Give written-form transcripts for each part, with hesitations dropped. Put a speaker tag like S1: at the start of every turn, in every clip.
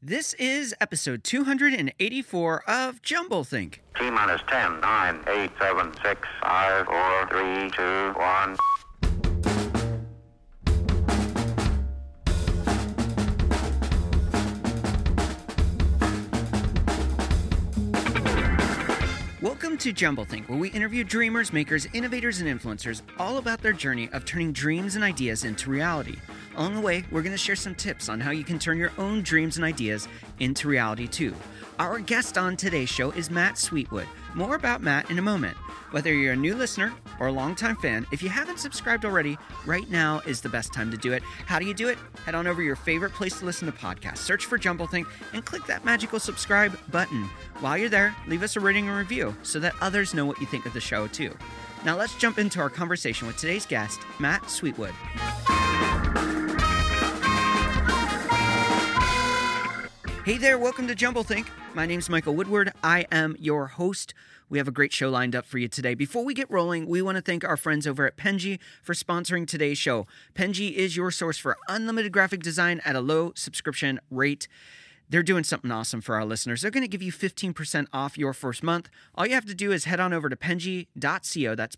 S1: This is episode 284 of Jumblethink.
S2: T minus 10, 9, 8, 7, 6, 5, 4, 3, 2, 1.
S1: Welcome to Jumblethink, where we interview dreamers, makers, innovators, and influencers all about their journey of turning dreams and ideas into reality. Along the way, we're going to share some tips on how you can turn your own dreams and ideas into reality too. Our guest on today's show is Matt Sweetwood. More about Matt in a moment. Whether you're a new listener or a longtime fan, if you haven't subscribed already, right now is the best time to do it. How do you do it? Head on over to your favorite place to listen to podcasts. Search for Jumblethink and click that magical subscribe button. While you're there, leave us a rating and review so that others know what you think of the show too. Now let's jump into our conversation with today's guest, Matt Sweetwood. Hey there, welcome to Jumblethink. My name's Michael Woodward. I am your host. We have a great show lined up for you today. Before we get rolling, we want to thank our friends over at Penji for sponsoring today's show. Penji is your source for unlimited graphic design at a low subscription rate. They're doing something awesome for our listeners. They're going to give you 15% off your first month. All you have to do is head on over to penji.co, that's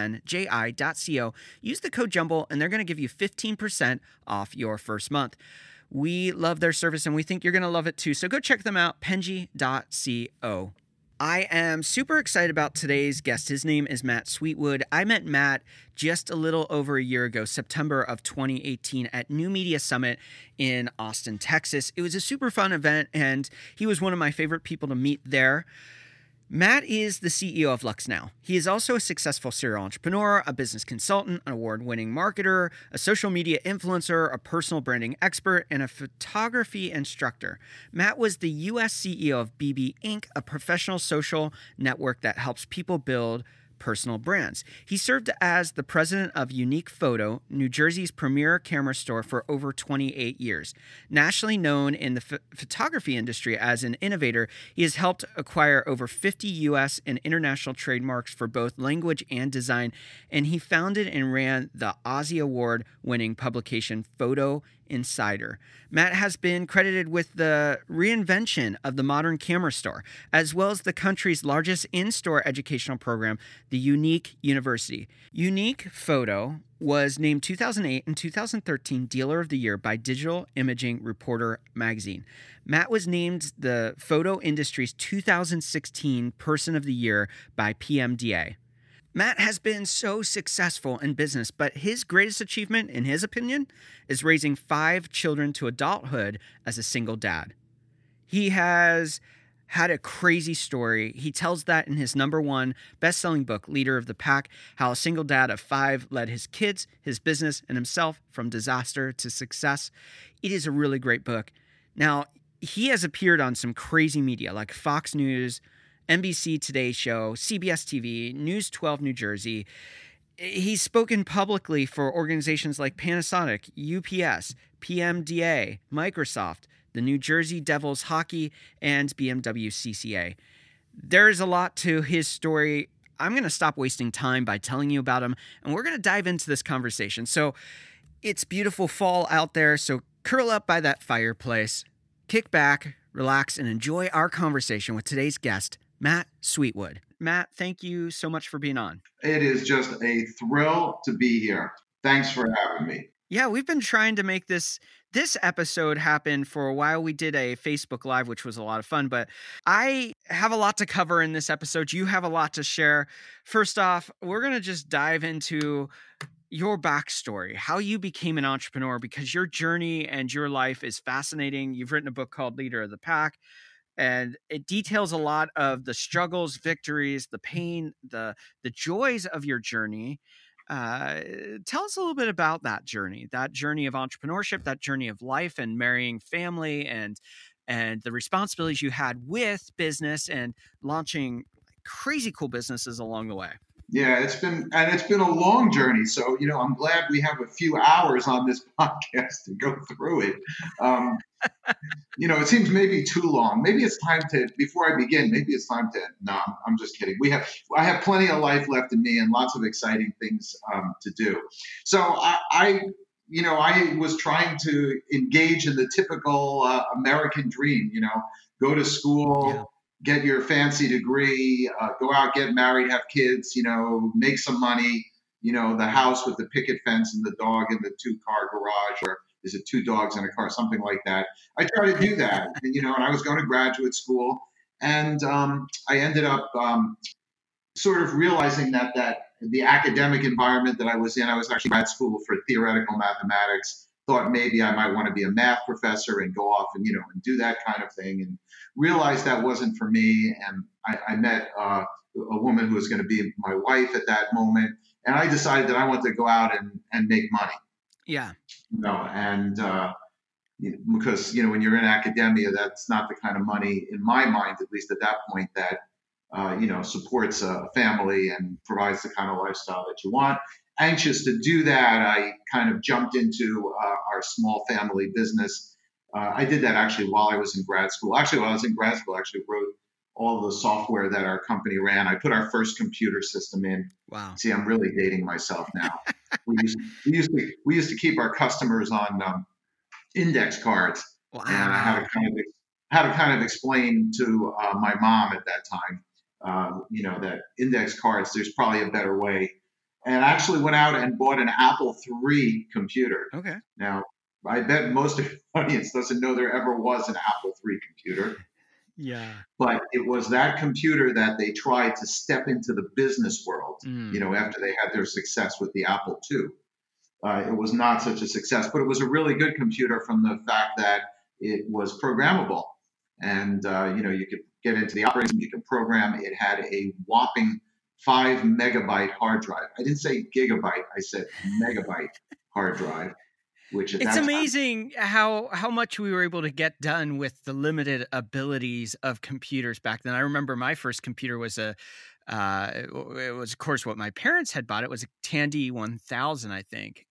S1: penji.co, use the code JUMBLE, and they're going to give you 15% off your first month. We love their service, and we think you're going to love it too. So go check them out, penji.co. I am super excited about today's guest. His name is Matt Sweetwood. I met Matt just a little over a year ago, September of 2018, at New Media Summit in Austin, Texas. It was a super fun event, and he was one of my favorite people to meet there. Matt is the CEO of LuxNow. He is also a successful serial entrepreneur, a business consultant, an award-winning marketer, a social media influencer, a personal branding expert, and a photography instructor. Matt was the U.S. CEO of BB Inc., a professional social network that helps people build personal brands. He served as the president of Unique Photo, New Jersey's premier camera store, for over 28 years. Nationally known in the photography industry as an innovator, he has helped acquire over 50 U.S. and international trademarks for both language and design, and he founded and ran the Ozzie Award-winning publication Photo Insider. Matt has been credited with the reinvention of the modern camera store, as well as the country's largest in-store educational program, the Unique University. Unique Photo was named 2008 and 2013 Dealer of the Year by Digital Imaging Reporter magazine. Matt was named the photo industry's 2016 Person of the Year by PMDA. Matt has been so successful in business, but his greatest achievement, in his opinion, is raising 5 children to adulthood as a single dad. He has had a crazy story. He tells that in his #1 best-selling book, Leader of the Pack, how a single dad of 5 led his kids, his business, and himself from disaster to success. It is a really great book. Now, he has appeared on some crazy media like Fox News, NBC Today Show, CBS TV, News 12 New Jersey. He's spoken publicly for organizations like Panasonic, UPS, PMDA, Microsoft, the New Jersey Devils Hockey, and BMW CCA. There's a lot to his story. I'm going to stop wasting time by telling you about him, and we're going to dive into this conversation. So it's beautiful fall out there, so curl up by that fireplace, kick back, relax, and enjoy our conversation with today's guest, Matt Sweetwood. Matt, thank you so much for being on.
S3: It is just a thrill to be here. Thanks for having me.
S1: Yeah, we've been trying to make this episode happen for a while. We did a Facebook Live, which was a lot of fun, but I have a lot to cover in this episode. You have a lot to share. First off, we're going to just dive into your backstory, how you became an entrepreneur, because your journey and your life is fascinating. You've written a book called Leader of the Pack, and it details a lot of the struggles, victories, the pain, the joys of your journey. Tell us a little bit about that journey of entrepreneurship, that journey of life and marrying family, and the responsibilities you had with business and launching crazy cool businesses along the way.
S3: Yeah, it's been a long journey. So, I'm glad we have a few hours on this podcast to go through it. It seems maybe too long. Maybe it's time to, before I begin, no, I'm just kidding. I have plenty of life left in me and lots of exciting things to do. So I I was trying to engage in the typical American dream, go to school, get your fancy degree, go out, get married, have kids, make some money, the house with the picket fence and the dog in the 2-car garage, or is it 2 dogs in a car, something like that. I tried to do that, and I was going to graduate school, and I ended up sort of realizing that the academic environment that I was in, I was actually grad school for theoretical mathematics, thought maybe I might want to be a math professor and go off and, and do that kind of thing, and realized that wasn't for me. And I met a woman who was going to be my wife at that moment. And I decided that I wanted to go out and make money.
S1: Yeah.
S3: And because, when you're in academia, that's not the kind of money, in my mind, at least at that point, that supports a family and provides the kind of lifestyle that you want. Anxious to do that, I kind of jumped into our small family business. I did that actually while I was in grad school. Actually, while I was in grad school, I actually wrote all the software that our company ran. I put our first computer system in.
S1: Wow.
S3: See, I'm really dating myself now. we used to keep our customers on index cards.
S1: Wow.
S3: And I had to kind of explain to my mom at that time, that index cards, there's probably a better way. And I actually went out and bought an Apple III computer.
S1: Okay.
S3: Now, I bet most of the audience doesn't know there ever was an Apple III computer.
S1: Yeah.
S3: But it was that computer that they tried to step into the business world, after they had their success with the Apple II. It was not such a success, but it was a really good computer from the fact that it was programmable. And, you could get into the operating system, you could program. It had a whopping 5 megabyte hard drive. I didn't say gigabyte, I said megabyte hard drive.
S1: It's amazing how much we were able to get done with the limited abilities of computers back then. I remember my first computer was it was, of course, what my parents had bought. It was a Tandy 1000, I think.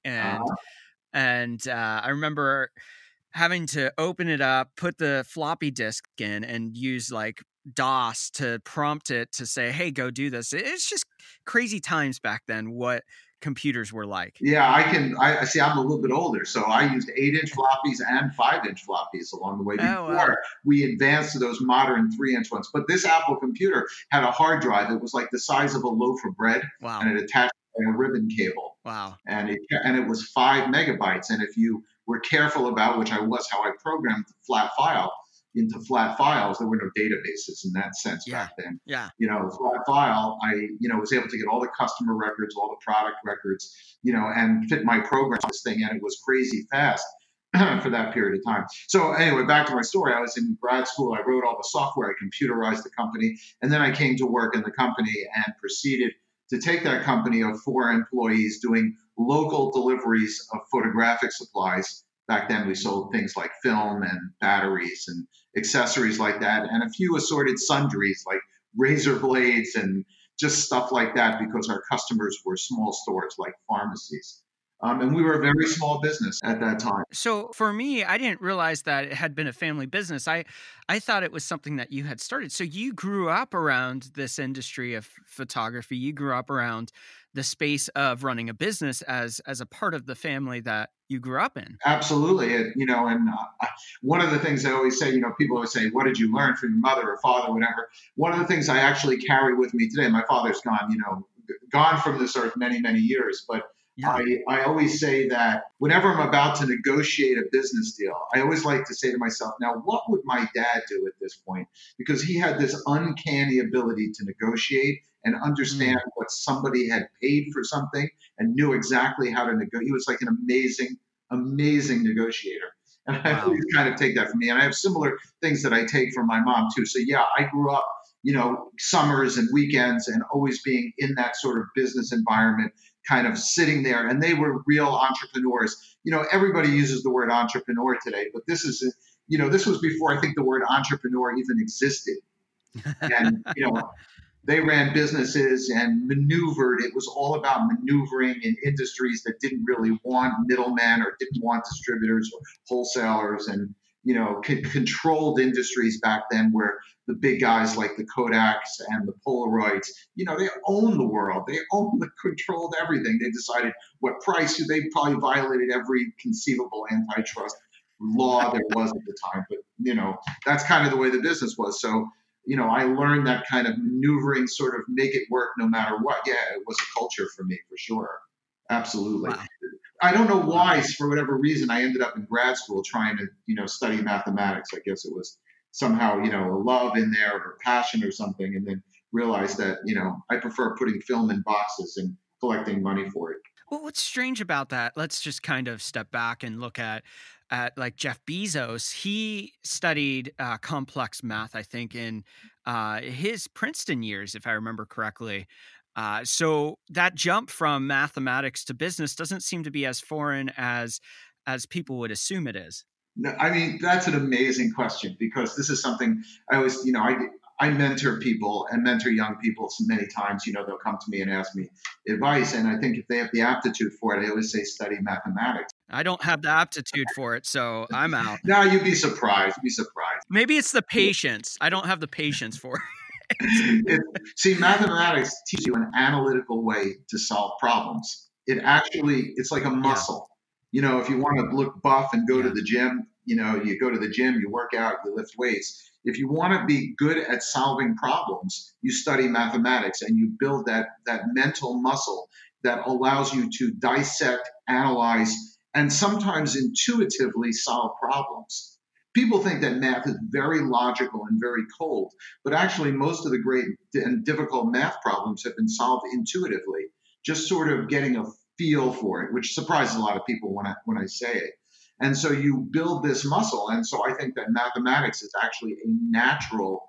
S1: And I remember having to open it up, put the floppy disk in, and use like DOS to prompt it to say, hey, go do this. It's just crazy times back then, what computers were like.
S3: Yeah, I see, I'm a little bit older, so I used 8-inch floppies and 5-inch floppies along the way before we advanced to those modern 3-inch ones. But this Apple computer had a hard drive that was like the size of a loaf of bread. Wow. And it attached a ribbon cable.
S1: Wow.
S3: And it was 5 megabytes. And if you were careful about, which I was, how I programmed flat file into flat files, there were no databases in that sense back then.
S1: Yeah.
S3: Flat file, I was able to get all the customer records, all the product records, and fit my program on this thing, and it was crazy fast for that period of time. So anyway, back to my story. I was in grad school. I wrote all the software. I computerized the company, and then I came to work in the company and proceeded to take that company of 4 employees doing local deliveries of photographic supplies. Back then, we sold things like film and batteries and accessories like that, and a few assorted sundries like razor blades and just stuff like that, because our customers were small stores like pharmacies. And we were a very small business at that time.
S1: So for me, I didn't realize that it had been a family business. I thought it was something that you had started. So you grew up around this industry of photography. You grew up around the space of running a business as a part of the family that you grew up in.
S3: Absolutely. And one of the things I always say, people always say, what did you learn from your mother or father, whatever? One of the things I actually carry with me today, my father's gone from this earth many, many years, but yeah. I always say that whenever I'm about to negotiate a business deal, I always like to say to myself, now, what would my dad do at this point? Because he had this uncanny ability to negotiate and understand what somebody had paid for something and knew exactly how to negotiate. He was like an amazing negotiator. And I always kind of take that from me. And I have similar things that I take from my mom, too. So, yeah, I grew up, summers and weekends and always being in that sort of business environment, kind of sitting there. And they were real entrepreneurs. Everybody uses the word entrepreneur today, but this is, this was before I think the word entrepreneur even existed. And, they ran businesses and maneuvered. It was all about maneuvering in industries that didn't really want middlemen or didn't want distributors or wholesalers. And, controlled industries back then where the big guys like the Kodaks and the Polaroids, they owned the world. They controlled everything. They decided what price. They probably violated every conceivable antitrust law there was at the time. But, that's kind of the way the business was. So, I learned that kind of maneuvering, sort of make it work no matter what. Yeah, it was a culture for me, for sure. Absolutely.
S1: Wow.
S3: I don't know why, for whatever reason, I ended up in grad school trying to, study mathematics. I guess it was somehow, a love in there or passion or something, and then realized that, I prefer putting film in boxes and collecting money for it.
S1: Well, what's strange about that? Let's just kind of step back and look at like Jeff Bezos. He studied complex math, I think, in his Princeton years, if I remember correctly. So that jump from mathematics to business doesn't seem to be as foreign as people would assume it is.
S3: No, I mean, that's an amazing question, because this is something I always, I mentor people and mentor young people so many times. They'll come to me and ask me advice. And I think if they have the aptitude for it, I always say study mathematics.
S1: I don't have the aptitude for it, so I'm out.
S3: No, you'd be surprised.
S1: Maybe it's the patience. I don't have the patience for it.
S3: See, mathematics teaches you an analytical way to solve problems. It's like a muscle. If you want to look buff and go to the gym, you go to the gym, you work out, you lift weights. If you want to be good at solving problems, you study mathematics and you build that mental muscle that allows you to dissect, analyze, and sometimes intuitively solve problems. People think that math is very logical and very cold, but actually most of the great and difficult math problems have been solved intuitively, just sort of getting a feel for it, which surprises a lot of people when I say it. And so you build this muscle. And so I think that mathematics is actually a natural,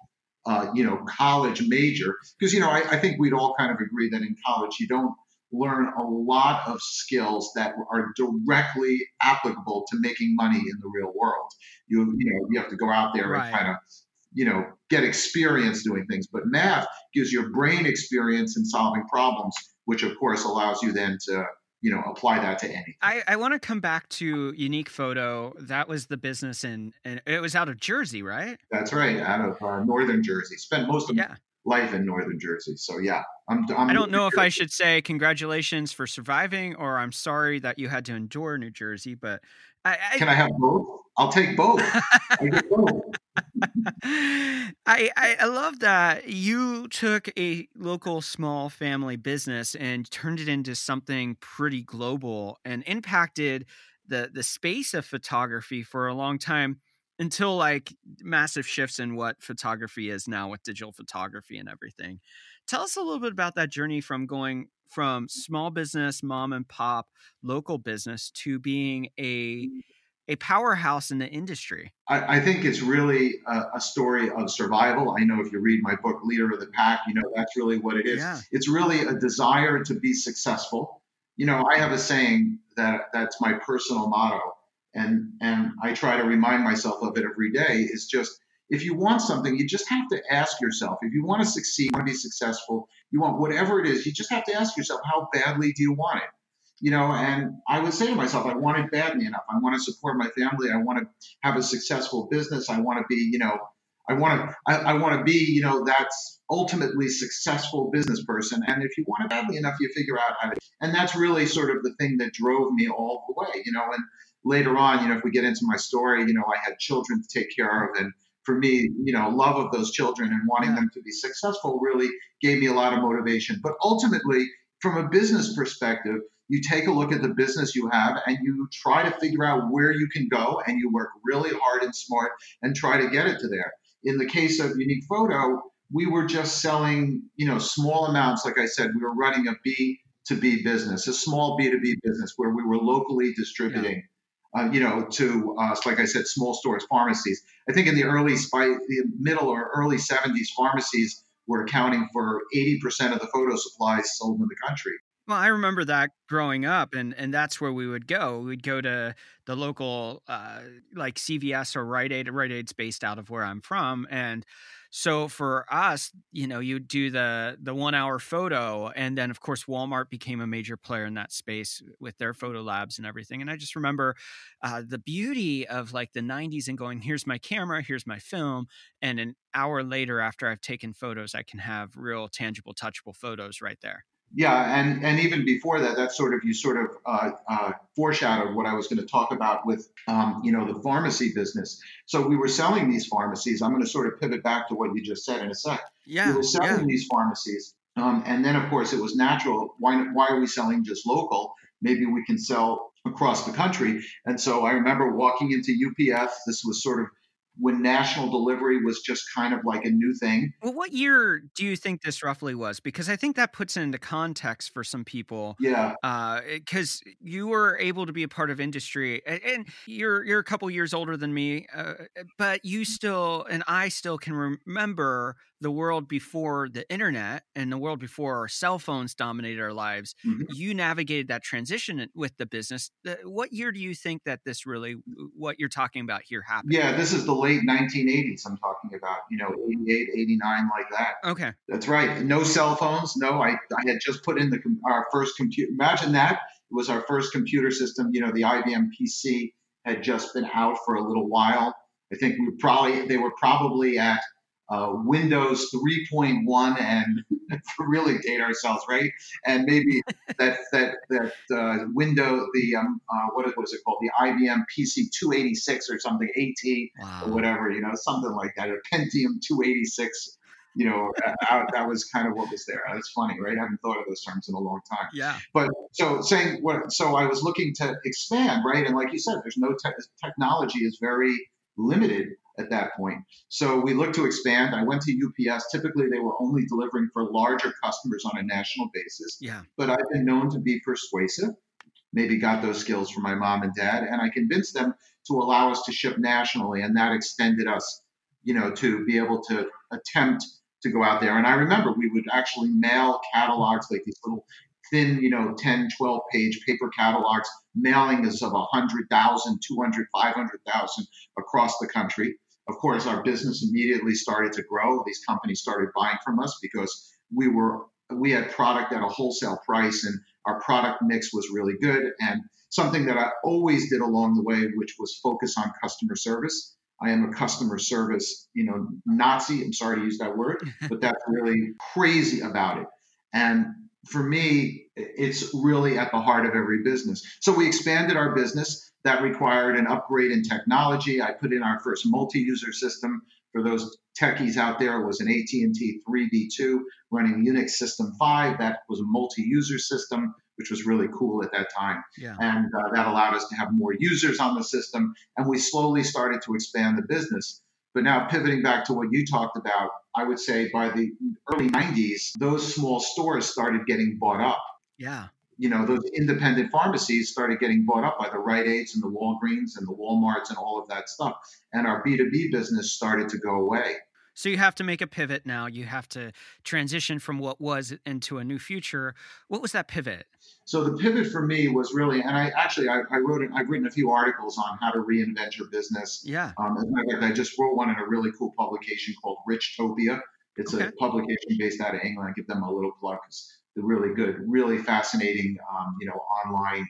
S3: college major, because, I think we'd all kind of agree that in college you don't learn a lot of skills that are directly applicable to making money in the real world. You have to go out there and kind of, get experience doing things. But math gives your brain experience in solving problems, which of course allows you then to, apply that to anything.
S1: I want to come back to Unique Photo. That was the business and it was out of Jersey, right?
S3: That's right. Out of northern Jersey. Spent most of my life in northern Jersey. So yeah,
S1: I don't know if I should say congratulations for surviving or I'm sorry that you had to endure New Jersey, but
S3: can I have both? I'll take both. I get both.
S1: I love that you took a local small family business and turned it into something pretty global and impacted the space of photography for a long time until like massive shifts in what photography is now with digital photography and everything. Tell us a little bit about that journey from going from small business, mom and pop, local business to being a powerhouse in the industry.
S3: I think it's really a story of survival. I know if you read my book, Leader of the Pack, that's really what it is.
S1: Yeah.
S3: It's really a desire to be successful. I have a saying that's my personal motto, and I try to remind myself of it every day, is just, if you want something, you just have to ask yourself. If you want to succeed, you want to be successful, you want whatever it is, you just have to ask yourself, how badly do you want it? And I would say to myself, I want it badly enough. I want to support my family. I want to have a successful business. I want to be, I want to be, that's ultimately successful business person. And if you want it badly enough, you figure out how to. And that's really sort of the thing that drove me all the way, and later on, if we get into my story, I had children to take care of. And for me, love of those children and wanting them to be successful really gave me a lot of motivation. But ultimately, from a business perspective, you take a look at the business you have and you try to figure out where you can go, and you work really hard and smart and try to get it to there. In the case of Unique Photo, we were just selling, small amounts. Like I said, we were running a B2B business, a small B2B business where we were locally distributing, to, like I said, small stores, pharmacies. I think in the middle or early 70s, pharmacies were accounting for 80% of the photo supplies sold in the country.
S1: Well, I remember that growing up, and that's where we would go. We'd go to the local, like CVS or Rite Aid. Rite Aid's based out of where I'm from, and so for us, you'd do the 1 hour photo, and then of course Walmart became a major player in that space with their photo labs and everything. And I just remember the beauty of like the '90s and going, here's my camera, here's my film, and an hour later, after I've taken photos, I can have real, tangible, touchable photos right there.
S3: Yeah, and even before that, that's sort of you sort of foreshadowed what I was going to talk about with the pharmacy business. So we were selling these pharmacies. I'm going to sort of pivot back to what you just said in a sec.
S1: Yeah,
S3: we were selling these pharmacies, and then of course it was natural. Why are we selling just local? Maybe we can sell across the country. And so I remember walking into UPS. This was sort of when national delivery was just kind of like a new thing.
S1: Well, what year do you think this roughly was? Because I think that puts it into context for some people.
S3: Yeah.
S1: Because you were able to be a part of industry, and you're a couple years older than me, but you still, and I still can remember the world before the internet and the world before our cell phones dominated our lives.
S3: Mm-hmm.
S1: You navigated that transition with the business. What year do you think that this really, what you're talking about here, happened?
S3: Yeah, this is the late 1980s I'm talking about, 88, 89, like that.
S1: Okay.
S3: That's right. No cell phones. No, I had just put in our first computer. Imagine that. It was our first computer system. The IBM PC had just been out for a little while. I think they were probably at Windows 3.1, and to really date ourselves, right? And maybe that Windows, what was it called? The IBM PC 286 or something, AT or whatever, something like that, a Pentium 286. That was kind of what was there. That's funny, right? I haven't thought of those terms in a long time.
S1: Yeah.
S3: But so I was looking to expand, right? And like you said, there's no technology is very limited at that point. So we looked to expand. I went to UPS. Typically, they were only delivering for larger customers on a national basis.
S1: Yeah.
S3: But I've been known to be persuasive. Maybe got those skills from my mom and dad, and I convinced them to allow us to ship nationally, and that extended us, to be able to attempt to go out there. And I remember we would actually mail catalogs, like these little thin, 10, 12-page paper catalogs, mailing us of 100,000, 200, 500,000 across the country. Of course, our business immediately started to grow. These companies started buying from us because we had product at a wholesale price, and our product mix was really good. And something that I always did along the way, which was focus on customer service. I am a customer service, Nazi. I'm sorry to use that word, but that's really crazy about it. And for me, it's really at the heart of every business. So we expanded our business. That required an upgrade in technology. I put in our first multi-user system. For those techies out there, it was an AT&T 3B2 running Unix System 5. That was a multi-user system, which was really cool at that time.
S1: Yeah.
S3: And that allowed us to have more users on the system. And we slowly started to expand the business. But now pivoting back to what you talked about, I would say by the early 90s, those small stores started getting bought up.
S1: Yeah.
S3: Those independent pharmacies started getting bought up by the Rite Aids and the Walgreens and the Walmarts and all of that stuff. And our B2B business started to go away.
S1: So you have to make a pivot now. You have to transition from what was into a new future. What was that pivot?
S3: So the pivot for me was really, and I've written a few articles on how to reinvent your business.
S1: Yeah.
S3: As a matter of fact, I just wrote one in a really cool publication called Richtopia. It's a publication based out of England. I give them a little plug because they're really good, really fascinating, online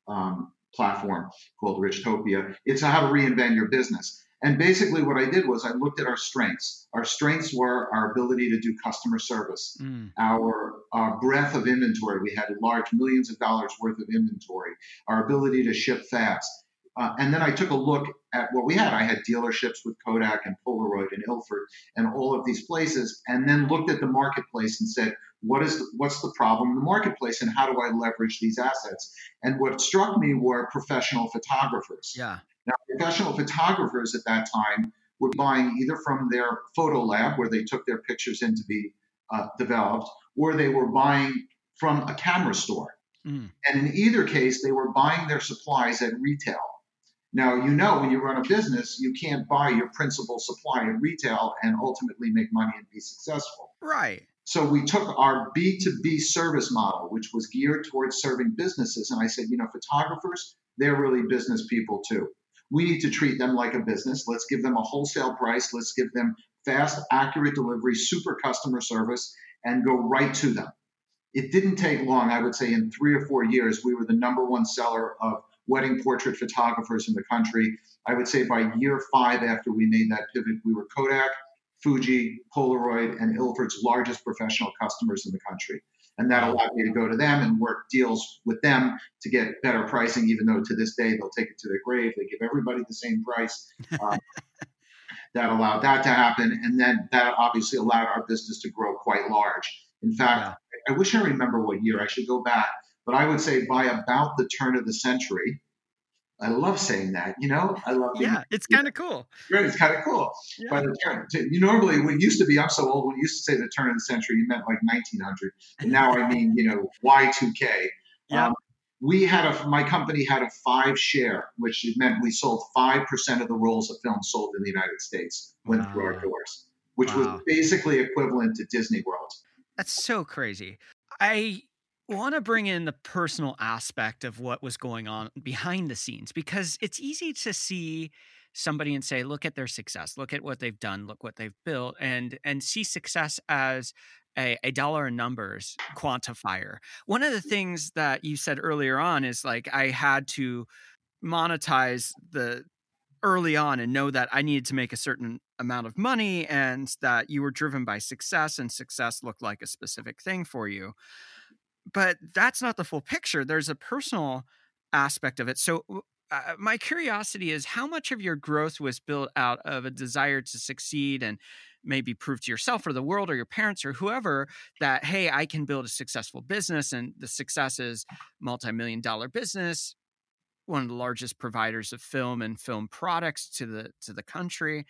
S3: platform called Richtopia. It's how to reinvent your business. And basically what I did was I looked at our strengths. Our strengths were our ability to do customer service, our breadth of inventory. We had large millions of dollars worth of inventory, our ability to ship fast. And then I took a look at what we had. I had dealerships with Kodak and Polaroid and Ilford and all of these places, and then looked at the marketplace and said, what's the problem in the marketplace, and how do I leverage these assets? And what struck me were professional photographers.
S1: Yeah.
S3: Now, professional photographers at that time were buying either from their photo lab, where they took their pictures in to be developed, or they were buying from a camera store. And in either case, they were buying their supplies at retail. Now, when you run a business, you can't buy your principal supply at retail and ultimately make money and be successful.
S1: Right.
S3: So we took our B2B service model, which was geared towards serving businesses. And I said, photographers, they're really business people too. We need to treat them like a business. Let's give them a wholesale price. Let's give them fast, accurate delivery, super customer service, and go right to them. It didn't take long. I would say in 3 or 4 years, we were the number one seller of wedding portrait photographers in the country. I would say by year 5 after we made that pivot, we were Kodak, Fuji, Polaroid, and Ilford's largest professional customers in the country. And that allowed me to go to them and work deals with them to get better pricing, even though to this day they'll take it to their grave. They give everybody the same price. That allowed that to happen. And then that obviously allowed our business to grow quite large. In fact, I wish I remember what year. I should go back. But I would say by about the turn of the century, I love saying that, I love
S1: it's kind of cool.
S3: Right, it's kind of cool. Yeah. By the turn, normally when it used to be, I'm so old, when you used to say the turn of the century, you meant like 1900. And now I mean, Y2K.
S1: Yeah.
S3: My company had a 5 share, which meant we sold 5% of the rolls of film sold in the United States went through our doors, which was basically equivalent to Disney World.
S1: That's so crazy. I want to bring in the personal aspect of what was going on behind the scenes, because it's easy to see somebody and say, look at their success, look at what they've done, look what they've built, and see success as a dollar and numbers quantifier. One of the things that you said earlier on is like, I had to monetize the early on and know that I needed to make a certain amount of money, and that you were driven by success, and success looked like a specific thing for you. But that's not the full picture. There's a personal aspect of it. So my curiosity is, how much of your growth was built out of a desire to succeed and maybe prove to yourself or the world or your parents or whoever that, hey, I can build a successful business, and the success is multi-million-dollar business, one of the largest providers of film and film products to the country,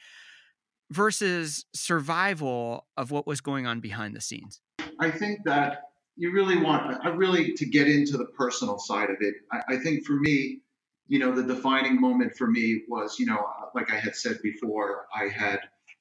S1: versus survival of what was going on behind the scenes?
S3: I think that you really to get into the personal side of it. I think for me, the defining moment for me was, like I had said before, I had,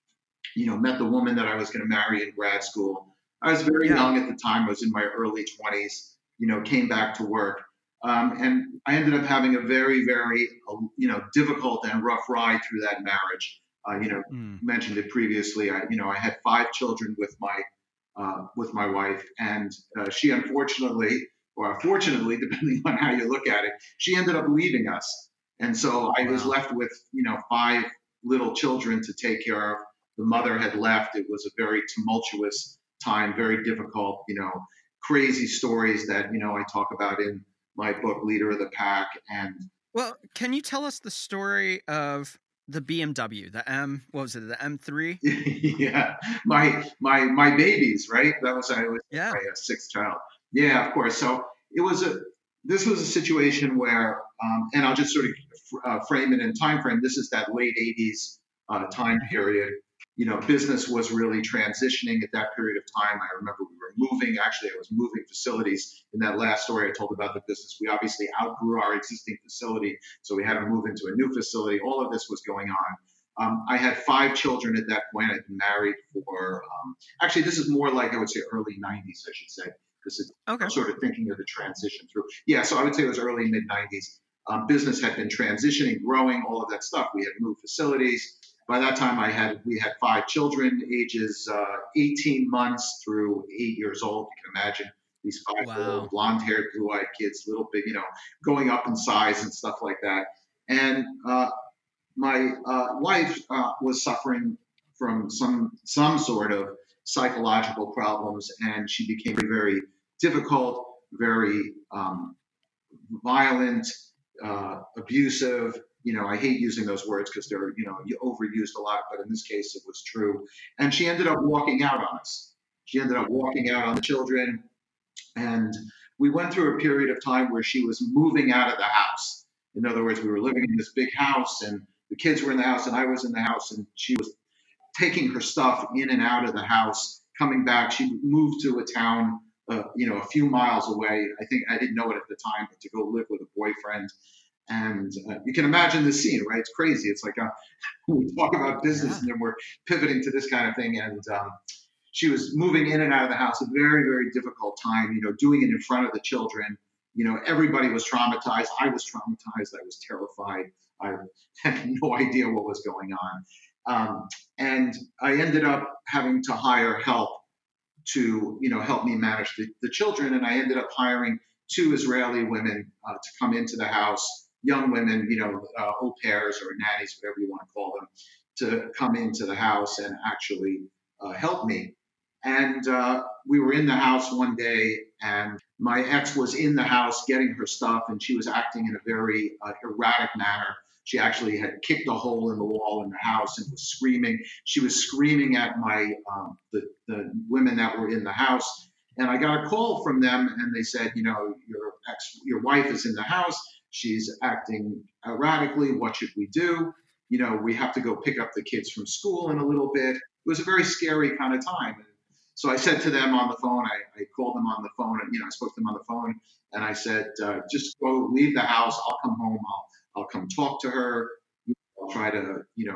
S3: met the woman that I was going to marry in grad school. I was very young at the time. I was in my early 20s, came back to work. And I ended up having a very, very, difficult and rough ride through that marriage. Mentioned it previously. I had 5 children with my wife, and she unfortunately, or fortunately, depending on how you look at it, she ended up leaving us. And so I was left with, 5 little children to take care of. The mother had left. It was a very tumultuous time, very difficult, crazy stories that, I talk about in my book, Leader of the Pack. And
S1: well, can you tell us the story of the BMW, the the M3?
S3: Yeah, my babies, right? That was my 6th child. Yeah, of course. So this was a situation where, and I'll just sort of frame it in time frame. This is that late 80s time period. Business was really transitioning at that period of time. I remember we were moving. Actually, I was moving facilities. In that last story I told about the business, we obviously outgrew our existing facility, so we had to move into a new facility. All of this was going on. I had 5 children at that point. I'd been married for, actually, this is more like, I would say, early 90s, I should say. This is sort of thinking of the transition through. Yeah, so I would say it was early, mid-90s. Business had been transitioning, growing, all of that stuff. We had moved facilities. By that time, we had 5 children, ages 18 months through 8 years old. You can imagine these 5 little blonde-haired, blue-eyed kids, little big, going up in size and stuff like that. And my wife was suffering from some sort of psychological problems, and she became very difficult, very violent, abusive. I hate using those words because they're, overused a lot, but in this case, it was true. And she ended up walking out on us. She ended up walking out on the children. And we went through a period of time where she was moving out of the house. In other words, we were living in this big house, and the kids were in the house, and I was in the house, and she was taking her stuff in and out of the house, coming back. She moved to a town, a few miles away. I think I didn't know it at the time, but to go live with a boyfriend. And you can imagine the scene, right? It's crazy. It's like we talk about business and then we're pivoting to this kind of thing. And she was moving in and out of the house, a very, very difficult time, doing it in front of the children. Everybody was traumatized. I was traumatized. I was terrified. I had no idea what was going on. And I ended up having to hire help to, help me manage the children. And I ended up hiring 2 Israeli women to come into the house, young women, au pairs or nannies, whatever you want to call them, to come into the house and actually help me. And we were in the house one day, and my ex was in the house getting her stuff, and she was acting in a very erratic manner. She actually had kicked a hole in the wall in the house and was screaming. She was screaming at the women that were in the house. And I got a call from them, and they said, your wife is in the house. She's acting erratically. What should we do? We have to go pick up the kids from school in a little bit. It was a very scary kind of time. So I said to them on the phone, I called them on the phone, and I spoke to them on the phone, and I said, just go leave the house. I'll come home. I'll come talk to her. I'll try to,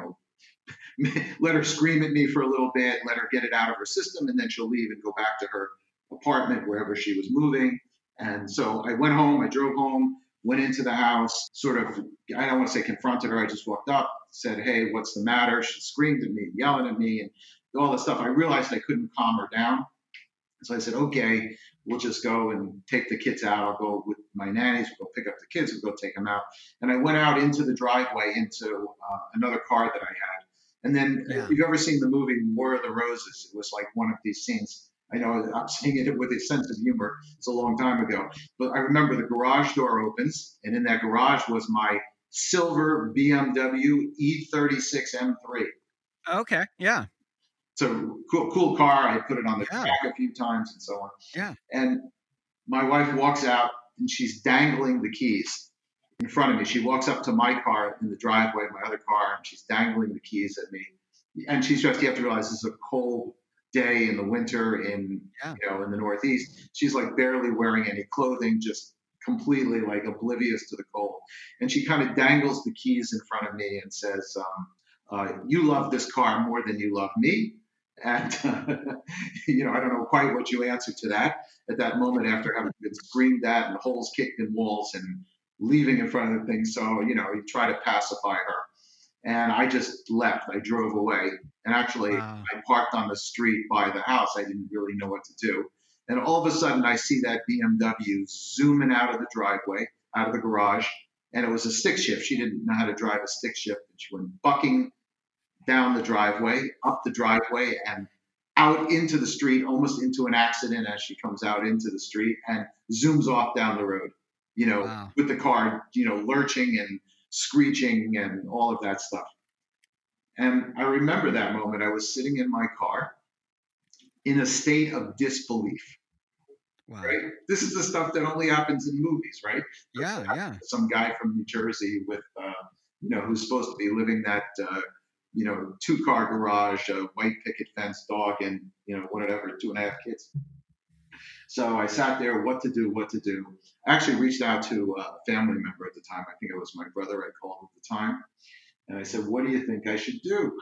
S3: let her scream at me for a little bit, let her get it out of her system, and then she'll leave and go back to her apartment, wherever she was moving. And so I went home. I drove home, went into the house, sort of, I don't want to say confronted her. I just walked up, said, hey, what's the matter? She screamed at me, yelling at me, and all this stuff. I realized I couldn't calm her down. So I said, okay, we'll just go and take the kids out. I'll go with my nannies. We'll go pick up the kids. We'll go take them out. And I went out into the driveway into another car that I had. And then if you've ever seen the movie War of the Roses, it was like one of these scenes. I know I'm saying it with a sense of humor. It's a long time ago. But I remember the garage door opens, and in that garage was my silver BMW E36 M3.
S1: Okay, yeah.
S3: So cool car. I put it on the track a few times and so on.
S1: Yeah.
S3: And my wife walks out, and she's dangling the keys in front of me. She walks up to my car in the driveway, my other car, and she's dangling the keys at me. And she's just, you have to realize this is a cold day in the winter in the Northeast. She's like barely wearing any clothing, just completely like oblivious to the cold. And she kind of dangles the keys in front of me and says, you love this car more than you love me. And, I don't know quite what you answer to that at that moment after having been screamed at and holes kicked in walls and leaving in front of the thing. So, you try to pacify her. And I just left. I drove away. And actually, I parked on the street by the house. I didn't really know what to do. And all of a sudden, I see that BMW zooming out of the driveway, out of the garage. And it was a stick shift. She didn't know how to drive a stick shift. And she went bucking down the driveway, up the driveway, and out into the street, almost into an accident as she comes out into the street and zooms off down the road, with the car, lurching and screeching and all of that stuff. And I remember that moment. I was sitting in my car in a state of disbelief.
S1: Wow.
S3: Right? This is the stuff that only happens in movies, right?
S1: Yeah.
S3: Some guy from New Jersey with, who's supposed to be living that, 2-car garage, a white picket fence, dog, and, whatever, 2.5 kids. So I sat there, what to do. I actually reached out to a family member at the time. I think it was my brother I called at the time. And I said, what do you think I should do?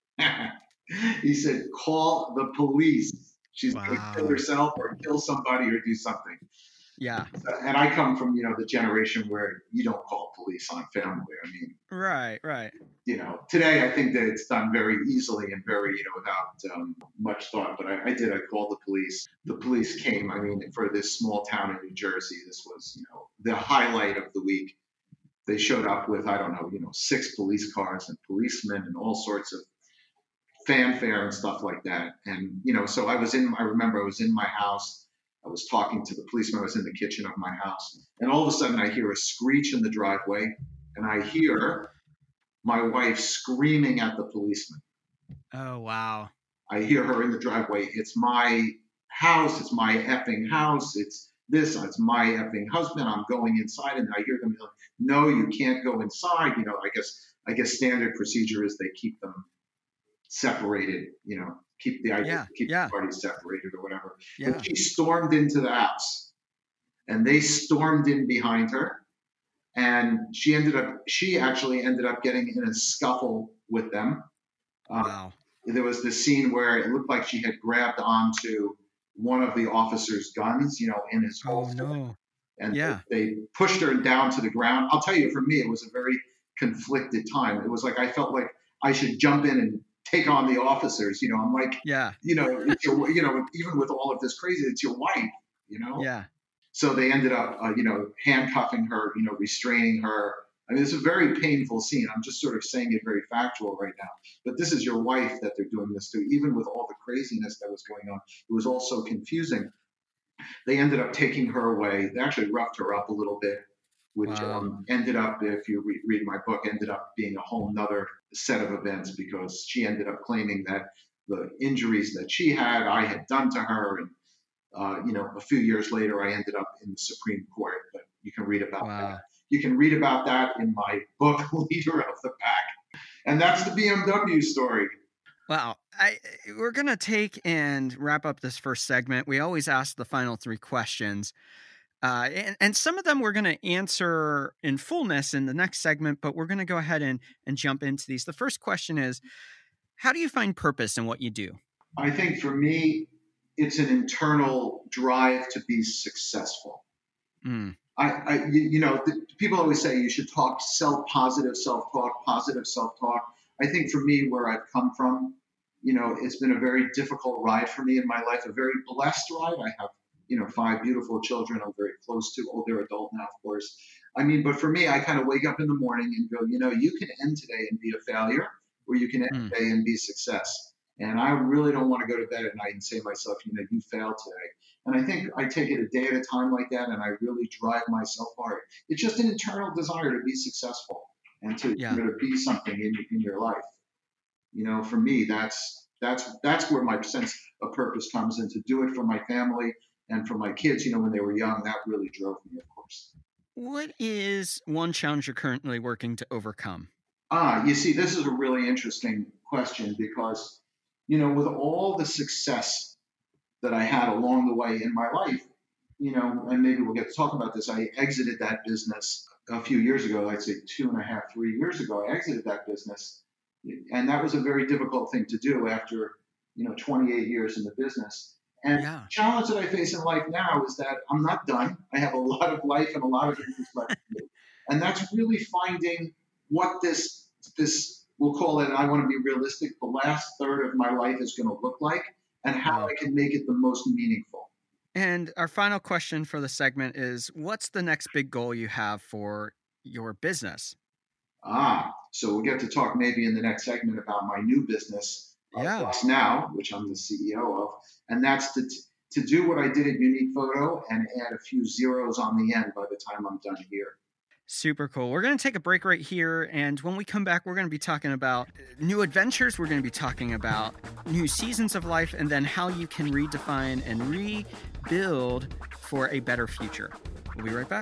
S3: He said, call the police. She's going to kill herself or kill somebody or do something.
S1: Yeah.
S3: And I come from, the generation where you don't call police on family. I mean,
S1: right.
S3: Today I think that it's done very easily and very, without much thought. But I did. I called the police. The police came. I mean, for this small town in New Jersey, this was, the highlight of the week. They showed up with, 6 police cars and policemen and all sorts of fanfare and stuff like that. And, so I remember I was in my house. I was talking to the policeman. I was in the kitchen of my house. And all of a sudden I hear a screech in the driveway, and I hear my wife screaming at the policeman.
S1: Oh, wow.
S3: I hear her in the driveway. It's my house. It's my effing house. It's my effing husband. I'm going inside. And I hear them like, no, you can't go inside. I guess standard procedure is they keep them separated, keep the parties separated or whatever.
S1: Yeah.
S3: But she stormed into the house, and they stormed in behind her. And she actually ended up getting in a scuffle with them.
S1: Wow.
S3: there was this scene where it looked like she had grabbed onto one of the officer's guns, in his holster.
S1: Oh, no.
S3: And
S1: Yeah.
S3: they pushed her down to the ground. I'll tell you, for me, it was a very conflicted time. It was like I felt like I should jump in and take on the officers. I'm like,
S1: Yeah.
S3: it's your, even with all of this crazy, it's your wife,
S1: Yeah.
S3: So they ended up, handcuffing her, restraining her. I mean, it's a very painful scene. I'm just sort of saying it very factual right now. But this is your wife that they're doing this to, even with all the craziness that was going on. It was all so confusing. They ended up taking her away. They actually roughed her up a little bit, which
S1: Wow.
S3: ended up, if you read my book, ended up being a whole nother set of events, because she ended up claiming that the injuries that she had, I had done to her. And, a few years later, I ended up in the Supreme Court. But you can read about
S1: Wow.
S3: that. You can read about that in my book, Leader of the Pack. And that's the BMW story.
S1: Wow. We're going to take and wrap up this first segment. We always ask the final 3 questions. And some of them we're going to answer in fullness in the next segment, but we're going to go ahead and jump into these. The first question is, how do you find purpose in what you do?
S3: I think for me, it's an internal drive to be successful. People always say you should talk positive self-talk. I think for me, where I've come from, it's been a very difficult ride for me in my life, a very blessed ride. I have, 5 beautiful children I'm very close to. Oh, they're adult now, of course. I mean, but for me, I kind of wake up in the morning and go, you can end today and be a failure, or you can end today and be success. And I really don't want to go to bed at night and say to myself, you failed today. And I think I take it a day at a time like that, and I really drive myself hard. It's just an internal desire to be successful and to be something in your life. For me, that's where my sense of purpose comes in, to do it for my family and for my kids. When they were young, that really drove me, of course.
S1: What is one challenge you're currently working to overcome?
S3: You see, this is a really interesting question, because with all the success that I had along the way in my life, and maybe we'll get to talk about this, I exited that business a few years ago. I'd say 2.5, 3 years ago, I exited that business. And that was a very difficult thing to do after, 28 years in the business. And the challenge that I face in life now is that I'm not done. I have a lot of life and a lot of interest left to do. And that's really finding what this we'll call it, I want to be realistic, the last third of my life is going to look like, and how I can make it the most meaningful.
S1: And our final question for the segment is, what's the next big goal you have for your business?
S3: So we'll get to talk maybe in the next segment about my new business, Plus Now, which I'm the CEO of. And that's to do what I did at Unique Photo and add a few zeros on the end by the time I'm done here.
S1: Super cool. We're going to take a break right here. And when we come back, we're going to be talking about new adventures. We're going to be talking about new seasons of life, and then how you can redefine and rebuild for a better future. We'll be right back.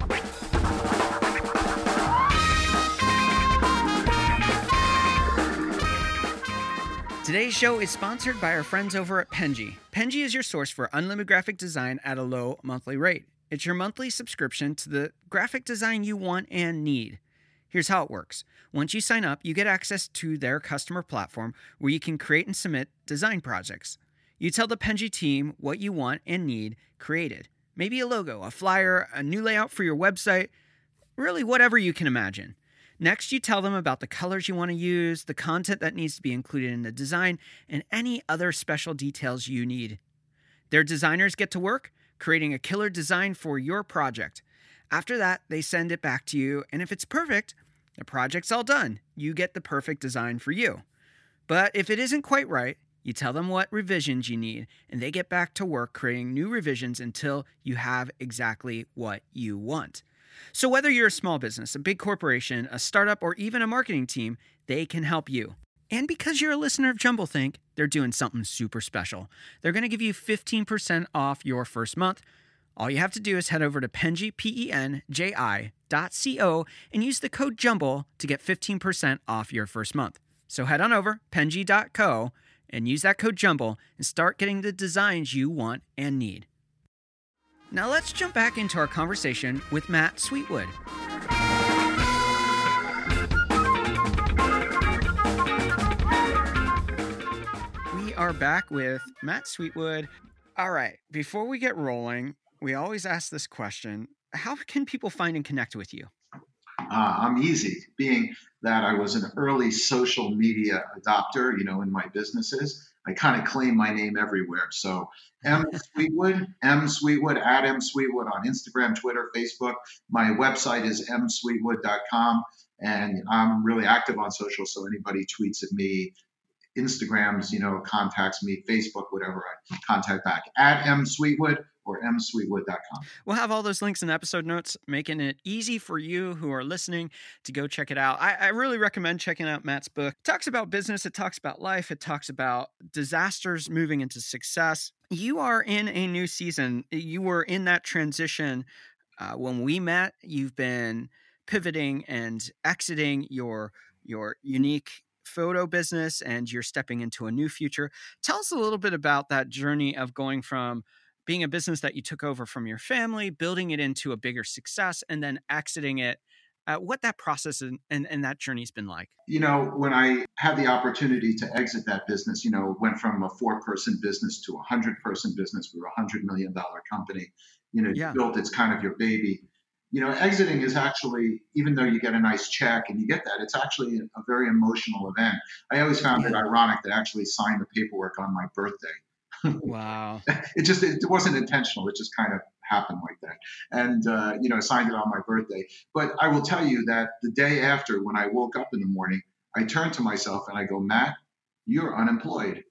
S1: Today's show is sponsored by our friends over at Penji. Penji is your source for unlimited graphic design at a low monthly rate. It's your monthly subscription to the graphic design you want and need. Here's how it works. Once you sign up, you get access to their customer platform where you can create and submit design projects. You tell the Penji team what you want and need created. Maybe a logo, a flyer, a new layout for your website, really whatever you can imagine. Next, you tell them about the colors you want to use, the content that needs to be included in the design, and any other special details you need. Their designers get to work creating a killer design for your project. After that, they send it back to you, and if it's perfect, the project's all done. You get the perfect design for you. But if it isn't quite right, you tell them what revisions you need, and they get back to work creating new revisions until you have exactly what you want. So whether you're a small business, a big corporation, a startup, or even a marketing team, they can help you. And because you're a listener of Jumblethink, they're doing something super special. They're going to give you 15% off your first month. All you have to do is head over to Penji, PENJI.co, and use the code JUMBLE to get 15% off your first month. So head on over, Penji.co, and use that code JUMBLE and start getting the designs you want and need. Now let's jump back into our conversation with Matt Sweetwood. We are back with Matt Sweetwood. All right, before we get rolling, we always ask this question. How can people find and connect with you?
S3: I'm easy, being that I was an early social media adopter, in my businesses. I kind of claim my name everywhere. So M Sweetwood, at M Sweetwood on Instagram, Twitter, Facebook. My website is msweetwood.com. And I'm really active on social. So anybody tweets at me, Instagrams, contacts me, Facebook, whatever, I contact back at msweetwood or msweetwood.com.
S1: We'll have all those links in the episode notes, making it easy for you who are listening to go check it out. I really recommend checking out Matt's book. It talks about business. It talks about life. It talks about disasters moving into success. You are in a new season. You were in that transition when we met. You've been pivoting and exiting your unique photo business, and you're stepping into a new future. Tell us a little bit about that journey of going from being a business that you took over from your family, building it into a bigger success, and then exiting it. What that process and that journey's been like.
S3: When I had the opportunity to exit that business, went from a 4-person business to a 100-person business. We were a $100 million company.
S1: Yeah.
S3: Built, it's kind of your baby. Exiting is actually, even though you get a nice check and you get that, it's actually a very emotional event. I always found it ironic that I actually signed the paperwork on my birthday.
S1: Wow.
S3: It wasn't intentional. It just kind of happened like that. And, I signed it on my birthday. But I will tell you that the day after, when I woke up in the morning, I turned to myself and I go, Matt, you're unemployed.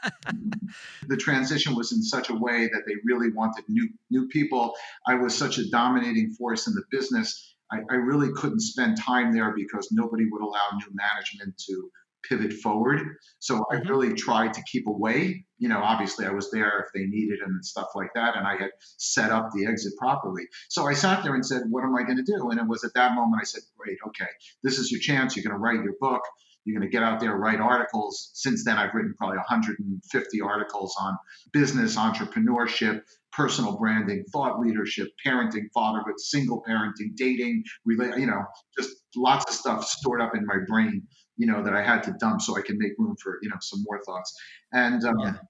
S3: The transition was in such a way that they really wanted new people. I was such a dominating force in the business. I really couldn't spend time there because nobody would allow new management to pivot forward. So I really tried to keep away. Obviously I was there if they needed and stuff like that. And I had set up the exit properly. So I sat there and said, what am I going to do? And it was at that moment I said, great, okay, this is your chance. You're going to write your book. You're going to get out there, write articles. Since then, I've written probably 150 articles on business, entrepreneurship, personal branding, thought leadership, parenting, fatherhood, single parenting, dating, just lots of stuff stored up in my brain, that I had to dump so I can make room for, some more thoughts. And,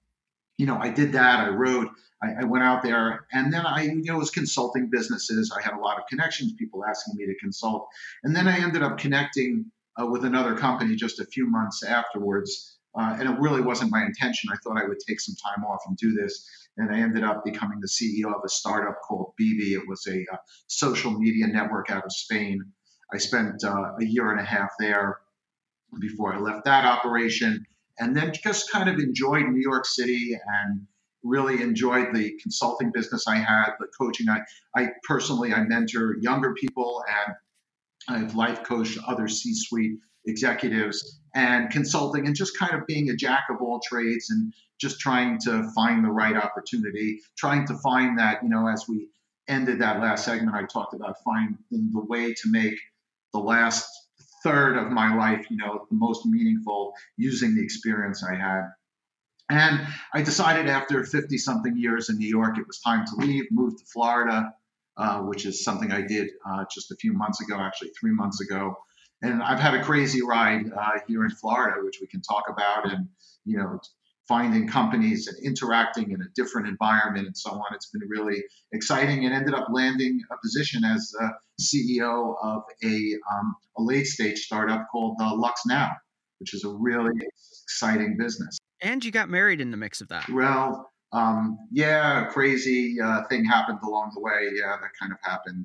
S3: I did that. I wrote, I went out there, and then I was consulting businesses. I had a lot of connections, people asking me to consult. And then I ended up connecting with another company just a few months afterwards. And it really wasn't my intention. I thought I would take some time off and do this. And I ended up becoming the CEO of a startup called BB. It was a social media network out of Spain. I spent a year and a half there before I left that operation. And then just kind of enjoyed New York City and really enjoyed the consulting business I had, the coaching. I personally mentor younger people, and I've life coached other C-suite executives, and consulting, and just kind of being a jack of all trades and just trying to find the right opportunity, trying to find that, as we ended that last segment, I talked about finding the way to make the last third of my life, the most meaningful, using the experience I had. And I decided after 50 something years in New York, it was time to leave, move to Florida, which is something I did just a few months ago, actually 3 months ago. And I've had a crazy ride here in Florida, which we can talk about, and, finding companies and interacting in a different environment and so on. It's been really exciting, and ended up landing a position as CEO of a late stage startup called Lux Now, which is a really exciting business.
S1: And you got married in the mix of that.
S3: Well, a crazy thing happened along the way. Yeah, that kind of happened.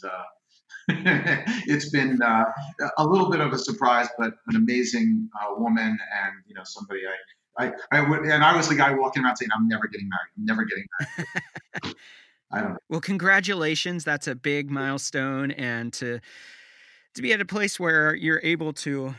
S3: And it's been a little bit of a surprise, but an amazing woman, and, somebody I would, and I was the guy walking around saying, I'm never getting married. I'm never getting married. I don't know.
S1: Well, congratulations. That's a big milestone. And to be at a place where you're able to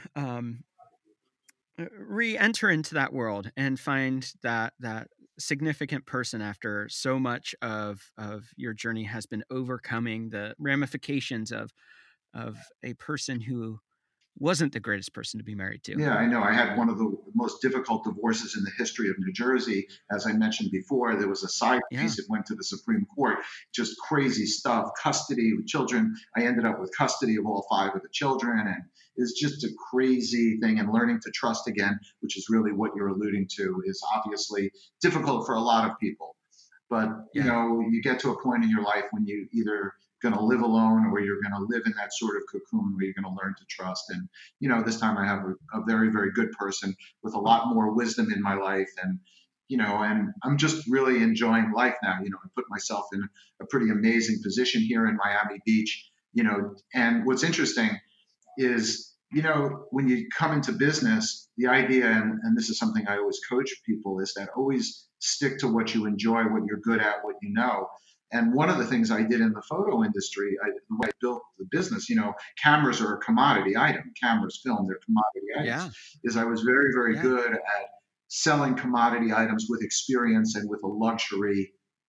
S1: re-enter into that world and find that significant person after so much of your journey has been overcoming the ramifications of a person who wasn't the greatest person to be married to.
S3: Yeah, I know. I had one of the most difficult divorces in the history of New Jersey. As I mentioned before, there was a side piece that went to the Supreme Court. Just crazy stuff. Custody with children. I ended up with custody of all 5 of the children, and is just a crazy thing. And learning to trust again, which is really what you're alluding to, is obviously difficult for a lot of people. But, you get to a point in your life when you either going to live alone or you're going to live in that sort of cocoon where you're going to learn to trust. And, this time I have a very, very good person with a lot more wisdom in my life. And, and I'm just really enjoying life now. I put myself in a pretty amazing position here in Miami Beach, and what's interesting is, when you come into business, the idea, and this is something I always coach people, is that always stick to what you enjoy, what you're good at, what you know. And one of the things I did in the photo industry, the way I built the business, cameras are a commodity item. Cameras, film, they're commodity items. Is I was very, very good at selling commodity items with experience and with a luxury,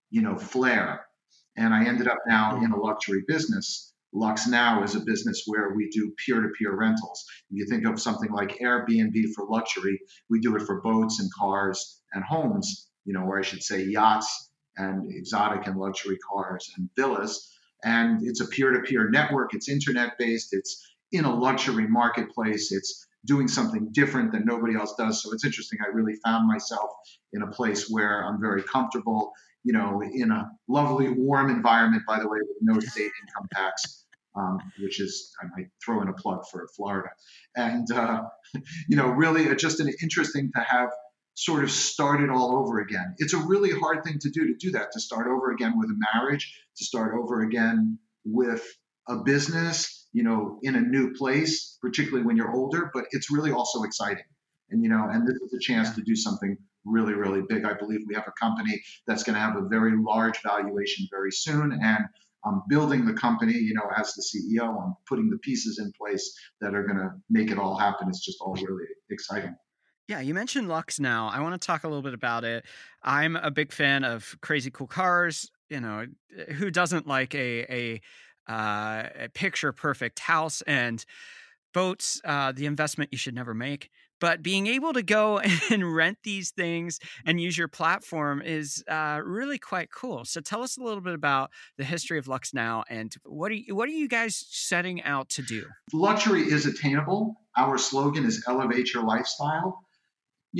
S3: flair. And I ended up now in a luxury business. Lux Now is a business where we do peer-to-peer rentals. If you think of something like Airbnb for luxury, we do it for boats and cars and homes, or I should say yachts and exotic and luxury cars and villas. And it's a peer-to-peer network. It's internet-based. It's in a luxury marketplace. It's doing something different than nobody else does. So it's interesting. I really found myself in a place where I'm very comfortable, in a lovely, warm environment, by the way, with no state income tax, which is, I might throw in a plug for Florida. And, really just an interesting to have sort of started all over again. It's a really hard thing to do that, to start over again with a marriage, to start over again with a business, in a new place, particularly when you're older, but it's really also exciting. And, and this is a chance to do something really, really big. I believe we have a company that's going to have a very large valuation very soon. And I'm building the company, as the CEO, I'm putting the pieces in place that are going to make it all happen. It's just all really exciting.
S1: Yeah, you mentioned Lux Now. I want to talk a little bit about it. I'm a big fan of crazy cool cars. Who doesn't like a picture perfect house and boats? The investment you should never make. But being able to go and rent these things and use your platform is really quite cool. So tell us a little bit about the history of Lux Now and what are you guys setting out to do?
S3: Luxury is attainable. Our slogan is elevate your lifestyle. You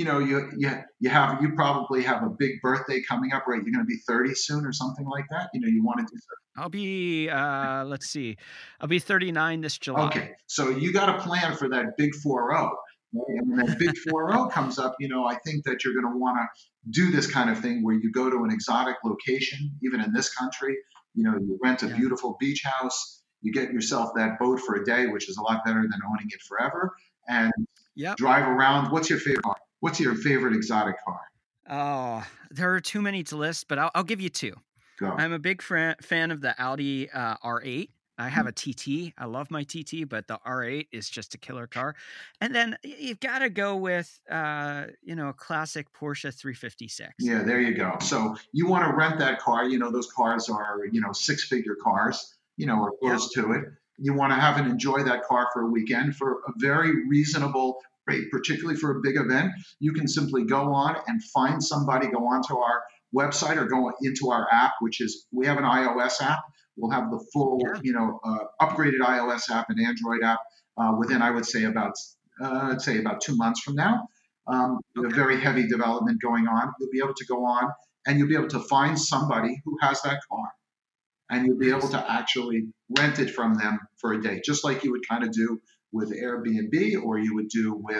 S3: probably have a big birthday coming up, right? You're going to be 30 soon or something like that. You want to do something.
S1: I'll be, let's see, I'll be 39 this July.
S3: Okay. So you got to plan for that big 4-0. And when that big 4-0 comes up, I think that you're going to want to do this kind of thing where you go to an exotic location, even in this country, you rent a beautiful beach house, you get yourself that boat for a day, which is a lot better than owning it forever, and drive around. What's your favorite car? What's your favorite exotic car?
S1: Oh, there are too many to list, but I'll give you two.
S3: Go.
S1: I'm a big fan of the Audi R8. I have a TT. I love my TT, but the R8 is just a killer car. And then you've got to go with, a classic Porsche 356.
S3: Yeah, there you go. So you want to rent that car. Those cars are, six-figure cars, or close to it. You want to have and enjoy that car for a weekend for a very reasonable rate, particularly for a big event. You can simply go on and find somebody, go onto our website or go into our app, we have an iOS app. We'll have the full, upgraded iOS app and Android app within, I would say, about 2 months from now. A very heavy development going on. You'll be able to go on and you'll be able to find somebody who has that car, and you'll be able to actually rent it from them for a day, just like you would kind of do with Airbnb, or you would do with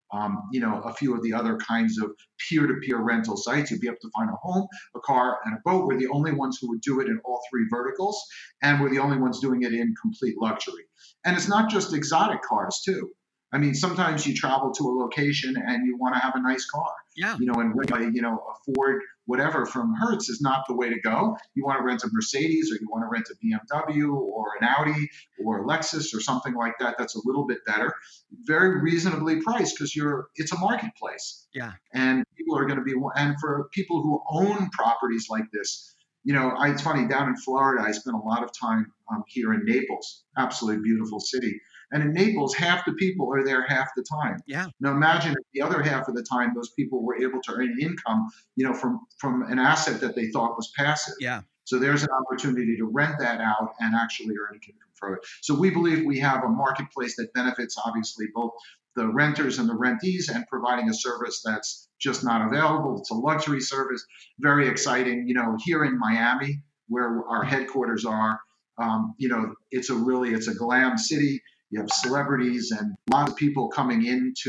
S3: a few of the other kinds of peer-to-peer rental sites. You'd be able to find a home, a car, and a boat. We're the only ones who would do it in all three verticals, and we're the only ones doing it in complete luxury. And it's not just exotic cars, too. I mean, sometimes you travel to a location and you want to have a nice car.
S1: Yeah.
S3: And a Ford, whatever from Hertz is not the way to go. You want to rent a Mercedes, or you want to rent a BMW or an Audi or a Lexus or something like that. That's a little bit better. Very reasonably priced because it's a marketplace.
S1: Yeah.
S3: And people are going to be, and for people who own properties like this, it's funny, down in Florida, I spent a lot of time here in Naples, absolutely beautiful city. And in Naples, half the people are there half the time.
S1: Yeah.
S3: Now imagine if the other half of the time, those people were able to earn income, from an asset that they thought was passive.
S1: Yeah.
S3: So there's an opportunity to rent that out and actually earn income from it. So we believe we have a marketplace that benefits obviously both the renters and the rentees, and providing a service that's just not available. It's a luxury service, very exciting. Here in Miami, where our headquarters are, it's a glam city. You have celebrities and lots of people coming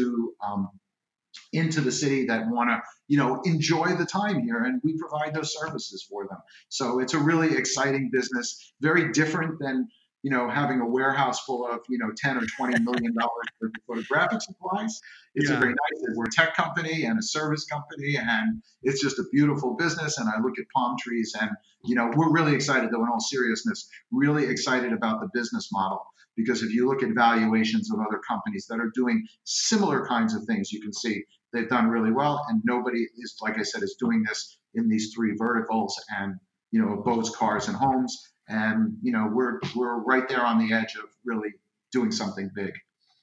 S3: into the city that want to, enjoy the time here, and we provide those services for them. So it's a really exciting business, very different than, having a warehouse full of, 10 or $20 million worth of photographic supplies. It's a very nice, we're a tech company and a service company, and it's just a beautiful business. And I look at palm trees and, we're really excited, though, in all seriousness, really excited about the business model. Because if you look at valuations of other companies that are doing similar kinds of things, you can see they've done really well. And nobody is, like I said, is doing this in these three verticals and, boats, cars, and homes. And, we're right there on the edge of really doing something big.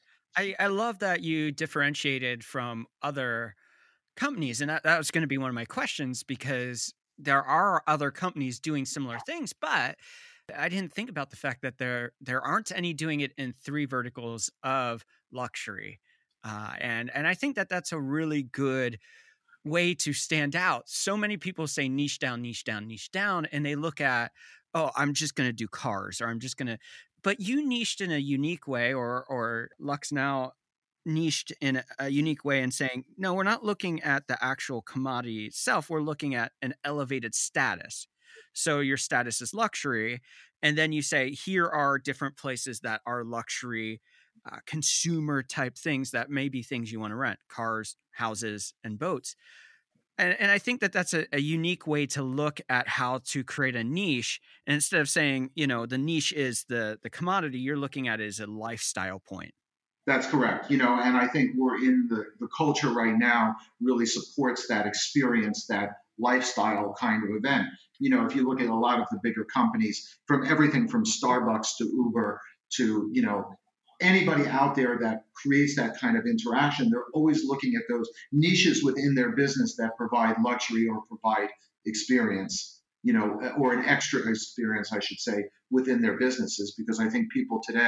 S1: I love that you differentiated from other companies. And that was going to be one of my questions, because there are other companies doing similar things, but I didn't think about the fact that there aren't any doing it in three verticals of luxury. And I think that that's a really good way to stand out. So many people say niche down, niche down, niche down, and they look at, oh, I'm just going to do cars, or I'm just going to, but you niched in a unique way, or Lux now niched in a unique way and saying, no, we're not looking at the actual commodity itself. We're looking at an elevated status. So your status is luxury. And then you say, here are different places that are luxury, consumer type things that may be things you want to rent: cars, houses, and boats. And I think that that's a unique way to look at how to create a niche. And instead of saying, the niche is the commodity, you're looking at it as a lifestyle point.
S3: That's correct. And I think we're in the culture right now really supports that experience, that lifestyle kind of event. If you look at a lot of the bigger companies, from everything from Starbucks to Uber to, anybody out there that creates that kind of interaction, they're always looking at those niches within their business that provide luxury or provide experience, or an extra experience, I should say, within their businesses. Because I think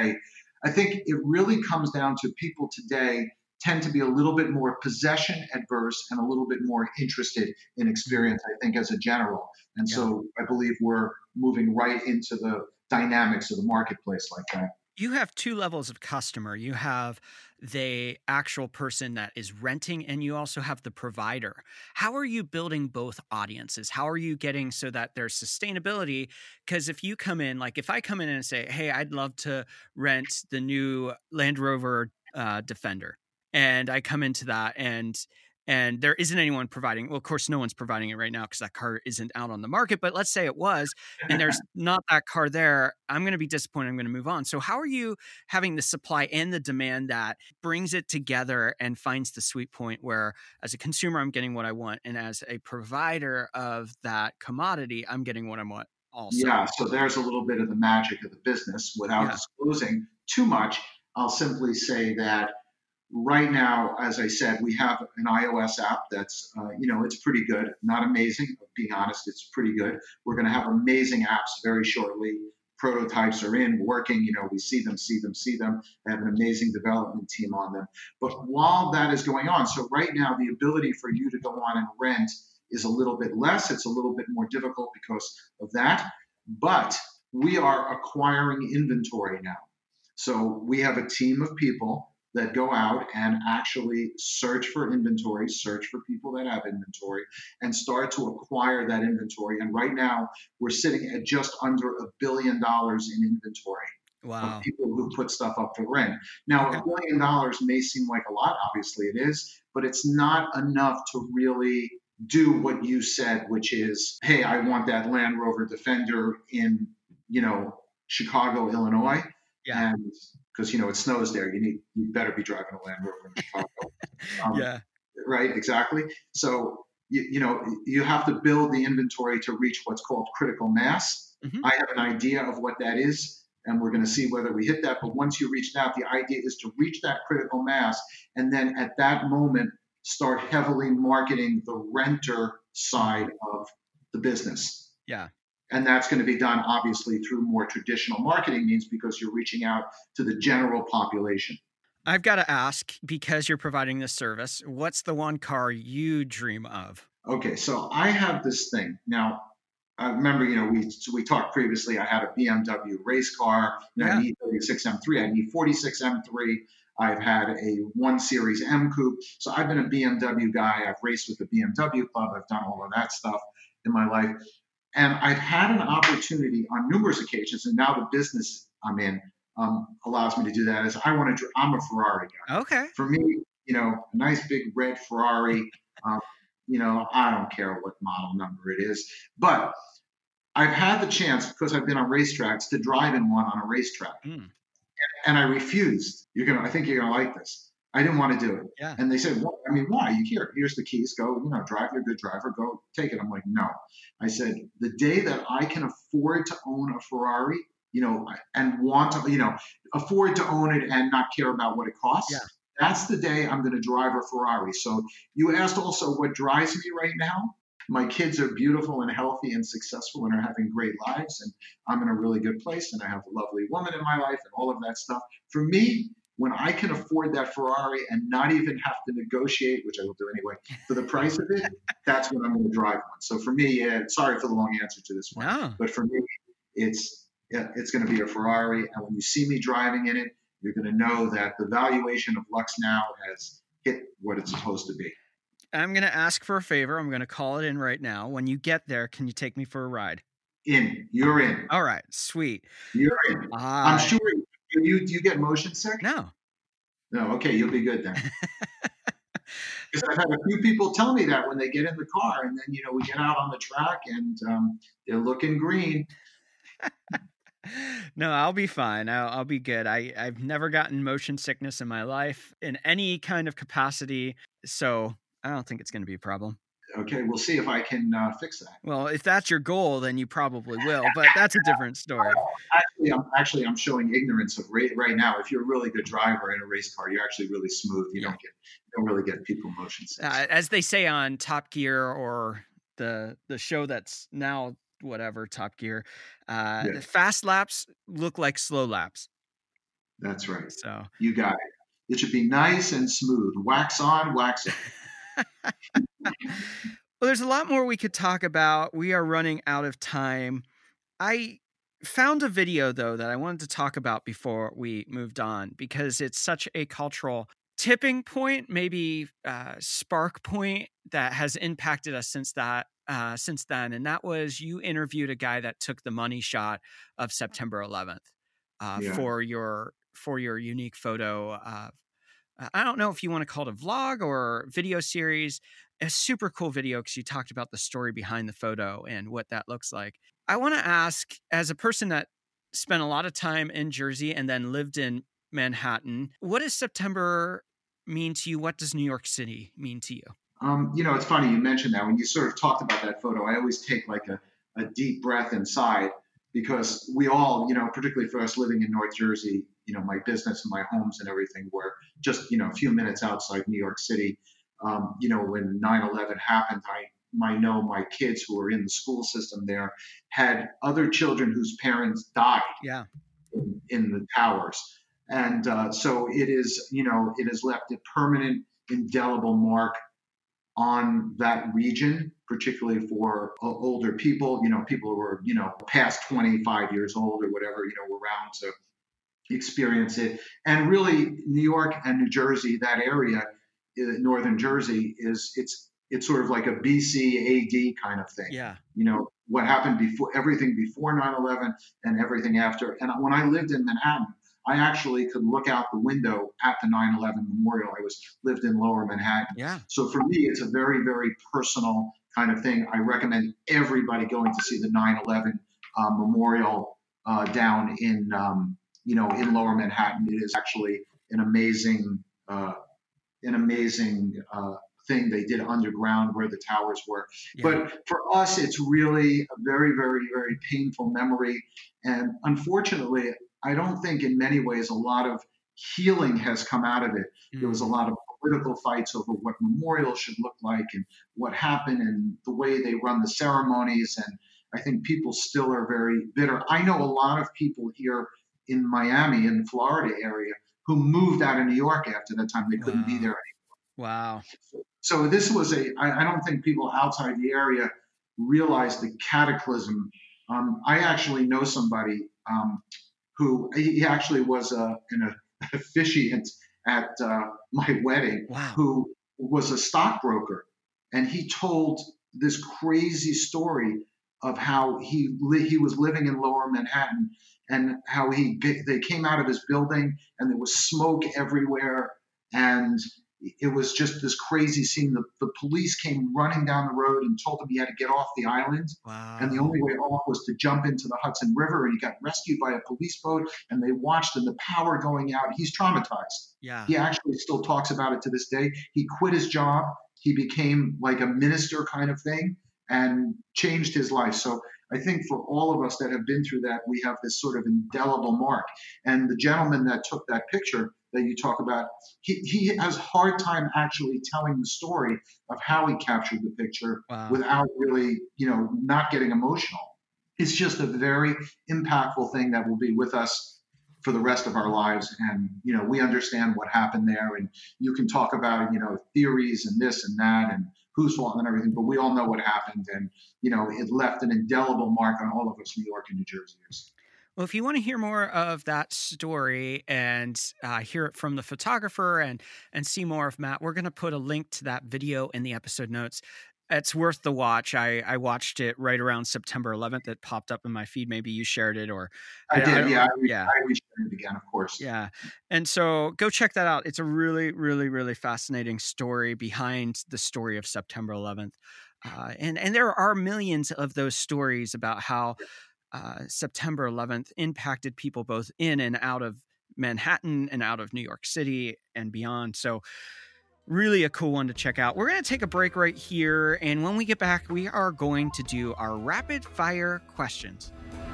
S3: it really comes down to people today tend to be a little bit more possession adverse and a little bit more interested in experience, I think, as a general. And so I believe we're moving right into the dynamics of the marketplace like that.
S1: You have two levels of customer. You have the actual person that is renting, and you also have the provider. How are you building both audiences? How are you getting so that there's sustainability? Because if you come in, like if I come in and say, hey, I'd love to rent the new Land Rover Defender, and I come into that and there isn't anyone providing, well, of course, no one's providing it right now because that car isn't out on the market, but let's say it was, and there's not that car there, I'm going to be disappointed. I'm going to move on. So how are you having the supply and the demand that brings it together and finds the sweet point where, as a consumer, I'm getting what I want, and as a provider of that commodity, I'm getting what I want also?
S3: Yeah, so there's a little bit of the magic of the business. Without disclosing too much, I'll simply say that right now, as I said, we have an iOS app that's, it's pretty good. Not amazing, but being honest, it's pretty good. We're going to have amazing apps very shortly. Prototypes are in, working. We see them. They have an amazing development team on them. But while that is going on, so right now, the ability for you to go on and rent is a little bit less. It's a little bit more difficult because of that. But we are acquiring inventory now. So we have a team of people that go out and actually search for inventory, search for people that have inventory, and start to acquire that inventory. And right now, we're sitting at just under $1 billion in inventory.
S1: Wow.
S3: Of people who put stuff up for rent. Now, $1 billion may seem like a lot. Obviously, it is, but it's not enough to really do what you said, which is, hey, I want that Land Rover Defender in, Chicago, Illinois.
S1: Yeah.
S3: And because it snows there, you better be driving a Land Rover in Chicago. Right, exactly. So you have to build the inventory to reach what's called critical mass. Mm-hmm. I have an idea of what that is, and we're going to see whether we hit that. But once you reach that, the idea is to reach that critical mass, and then at that moment start heavily marketing the renter side of the business.
S1: Yeah.
S3: And that's going to be done obviously through more traditional marketing means because you're reaching out to the general population.
S1: I've got to ask, because you're providing this service, what's the one car you dream of?
S3: Okay, so I have this thing. Now, I remember, we talked previously, I had a BMW race car, I need 36 M3, I need 46 M3. I've had a 1 Series M Coupe. So I've been a BMW guy. I've raced with the BMW Club. I've done all of that stuff in my life. And I've had an opportunity on numerous occasions, and now the business I'm in allows me to do that. I'm a Ferrari guy.
S1: Okay.
S3: For me, a nice big red Ferrari, I don't care what model number it is. But I've had the chance, because I've been on racetracks, to drive in one on a racetrack. And I refused. I think you're going to like this. I didn't want to do it.
S1: Yeah.
S3: And they said, well, why? Here's the keys. Go, drive. You're a good driver. Go take it. I'm like, no. I said, the day that I can afford to own a Ferrari, and want to, afford to own it and not care about what it costs, that's the day I'm going to drive a Ferrari. So you asked also what drives me right now. My kids are beautiful and healthy and successful and are having great lives. And I'm in a really good place. And I have a lovely woman in my life and all of that stuff. For me, when I can afford that Ferrari and not even have to negotiate, which I will do anyway, for the price of it, that's when I'm going to drive one. So for me, sorry for the long answer to this one.
S1: No.
S3: But for me, it's going to be a Ferrari. And when you see me driving in it, you're going to know that the valuation of Lux now has hit what it's supposed to be.
S1: I'm going to ask for a favor. I'm going to call it in right now. When you get there, can you take me for a ride?
S3: You're in.
S1: All right. Sweet.
S3: You're in. I'm sure. Do you get motion sick?
S1: No.
S3: No. Okay. You'll be good then. Because I've had a few people tell me that when they get in the car and then, we get out on the track and they're looking green.
S1: No, I'll be fine. I'll be good. I've never gotten motion sickness in my life in any kind of capacity. So I don't think it's going to be a problem.
S3: Okay, we'll see if I can fix that.
S1: Well, if that's your goal, then you probably will, but that's a different story.
S3: I'm showing ignorance of right now. If you're a really good driver in a race car, you're actually really smooth. You don't really get people motion sick.
S1: As they say on Top Gear or the show that's now whatever Top Gear, the fast laps look like slow laps.
S3: That's right.
S1: So
S3: you got it. It should be nice and smooth. Wax on, wax off.
S1: Well, there's a lot more we could talk about. We are running out of time. I found a video, though, that I wanted to talk about before we moved on, because it's such a cultural tipping point, maybe spark point that has impacted us since then. And that was, you interviewed a guy that took the money shot of September 11th for your unique photo. I don't know if you want to call it a vlog or video series, a super cool video, because you talked about the story behind the photo and what that looks like. I want to ask, as a person that spent a lot of time in Jersey and then lived in Manhattan, what does September mean to you? What does New York City mean to you?
S3: It's funny you mentioned that. When you sort of talked about that photo, I always take like a deep breath inside, because we all, particularly for us living in North Jersey, my business and my homes and everything were just, a few minutes outside New York City. When 9/11 happened, I know my kids who were in the school system there had other children whose parents died in the towers. And so it has left a permanent, indelible mark on that region, particularly for older people, people who are, past 25 years old or whatever, were around to experience it. And really, New York and New Jersey, that area, northern Jersey, it's sort of like a BC AD kind of thing.
S1: Yeah.
S3: What happened before, everything before 9/11 and everything after. And when I lived in Manhattan, I actually could look out the window at the 9/11 memorial. I lived in Lower Manhattan.
S1: Yeah.
S3: So for me, it's a very, very personal kind of thing. I recommend everybody going to see the 9/11 memorial down in Lower Manhattan. It is actually an amazing thing they did underground where the towers were. Yeah. But for us, it's really a very, very, very painful memory. And unfortunately, I don't think in many ways a lot of healing has come out of it. There was a lot of political fights over what memorials should look like and what happened and the way they run the ceremonies. I think people still are very bitter. I know a lot of people here in Miami, in the Florida area, who moved out of New York after that time. They couldn't be there.
S1: Wow.
S3: So this was I don't think people outside the area realize the cataclysm. I actually know somebody who he actually was an officiant at my wedding,
S1: Wow.
S3: who was a stockbroker, and he told this crazy story of how he was living in Lower Manhattan, and how they came out of his building and there was smoke everywhere, and it was just this crazy scene. The police came running down the road and told him he had to get off the island.
S1: Wow.
S3: And the only way off was to jump into the Hudson River. And he got rescued by a police boat, and they watched and the power going out. He's traumatized.
S1: Yeah.
S3: He actually still talks about it to this day. He quit his job. He became like a minister kind of thing and changed his life. So I think for all of us that have been through that, we have this sort of indelible mark. And the gentleman that took that picture that you talk about, he has a hard time actually telling the story of how he captured the picture.
S1: Wow.
S3: Without really, not getting emotional. It's just a very impactful thing that will be with us for the rest of our lives. And, we understand what happened there, and you can talk about, theories and this and that and whose fault and everything, but we all know what happened. And, it left an indelible mark on all of us New York and New Jerseyers.
S1: Well, if you want to hear more of that story and hear it from the photographer and see more of Matt, we're going to put a link to that video in the episode notes. It's worth the watch. I watched it right around September 11th. It popped up in my feed. Maybe you shared it, or
S3: I did. Yeah,
S1: yeah.
S3: I reshared it again, of course.
S1: Yeah, and so go check that out. It's a really, really, really fascinating story behind the story of September 11th, and there are millions of those stories about how September 11th impacted people both in and out of Manhattan and out of New York City and beyond. So really a cool one to check out. We're going to take a break right here. And when we get back, we are going to do our rapid fire questions.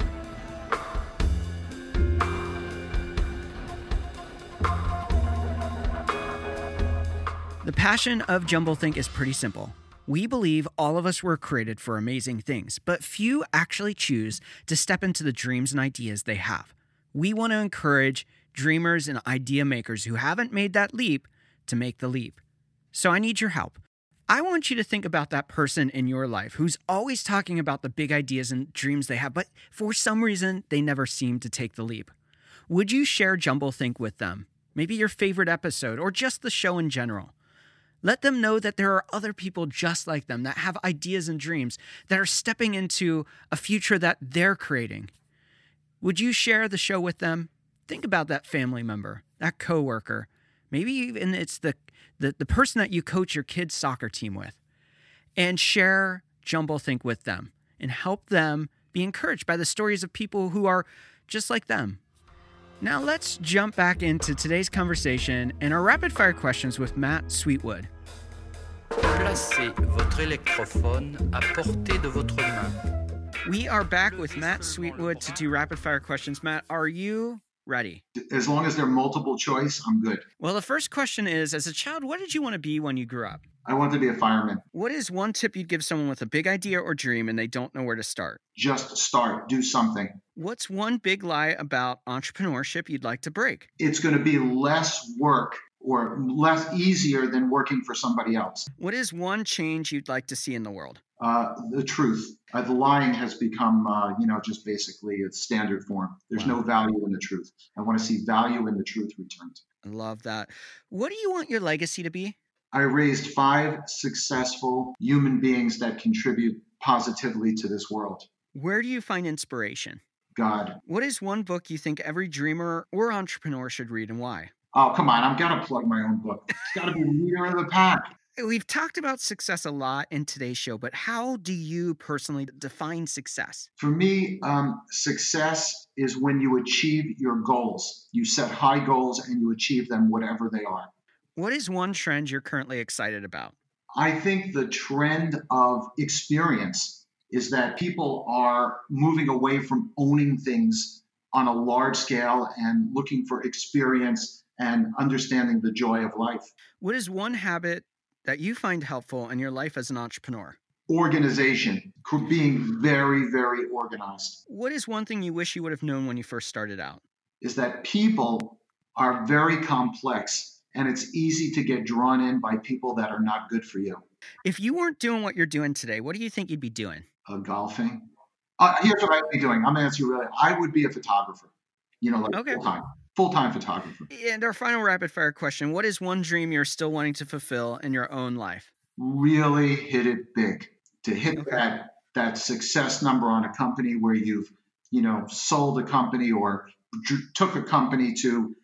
S1: The passion of Jumblethink is pretty simple. We believe all of us were created for amazing things, but few actually choose to step into the dreams and ideas they have. We want to encourage dreamers and idea makers who haven't made that leap to make the leap. So I need your help. I want you to think about that person in your life who's always talking about the big ideas and dreams they have, but for some reason, they never seem to take the leap. Would you share Jumblethink with them? Maybe your favorite episode or just the show in general. Let them know that there are other people just like them that have ideas and dreams that are stepping into a future that they're creating. Would you share the show with them? Think about that family member, that coworker. Maybe even it's the person that you coach your kids' soccer team with. And share Jumblethink with them and help them be encouraged by the stories of people who are just like them. Now let's jump back into today's conversation and our rapid fire questions with Matt Sweetwood.
S4: Placez votre électrophone à portée de votre main.
S1: We are back with Matt Sweetwood to do rapid fire questions. Matt, are you ready?
S3: As long as they're multiple choice, I'm good.
S1: Well, the first question is, as a child, what did you want to be when you grew up?
S3: I want to be a fireman.
S1: What is one tip you'd give someone with a big idea or dream and they don't know where to start?
S3: Just start. Do something.
S1: What's one big lie about entrepreneurship you'd like to break?
S3: It's going to be less work or less easier than working for somebody else.
S1: What is one change you'd like to see in the world?
S3: The truth. The lying has become, just basically its standard form. There's no value in the truth. I want to see value in the truth returned.
S1: I love that. What do you want your legacy to be?
S3: I raised 5 successful human beings that contribute positively to this world.
S1: Where do you find inspiration?
S3: God.
S1: What is one book you think every dreamer or entrepreneur should read and why?
S3: Oh, come on. I've got to plug my own book. It's got to be Leader of the Pack.
S1: We've talked about success a lot in today's show, but how do you personally define success?
S3: For me, success is when you achieve your goals. You set high goals and you achieve them, whatever they are.
S1: What is one trend you're currently excited about?
S3: I think the trend of experience is that people are moving away from owning things on a large scale and looking for experience and understanding the joy of life.
S1: What is one habit that you find helpful in your life as an entrepreneur?
S3: organization, being very, very organized.
S1: What is one thing you wish you would have known when you first started out?
S3: Is that people are very complex, and it's easy to get drawn in by people that are not good for you.
S1: If you weren't doing what you're doing today, what do you think you'd be doing?
S3: Golfing. Here's what I'd be doing. I'm going to answer you really. I would be a photographer,
S1: Okay.
S3: full-time photographer.
S1: And our final rapid fire question, what is one dream you're still wanting to fulfill in your own life?
S3: Really hit it big. To hit that success number on a company where you've, sold a company or took a company to,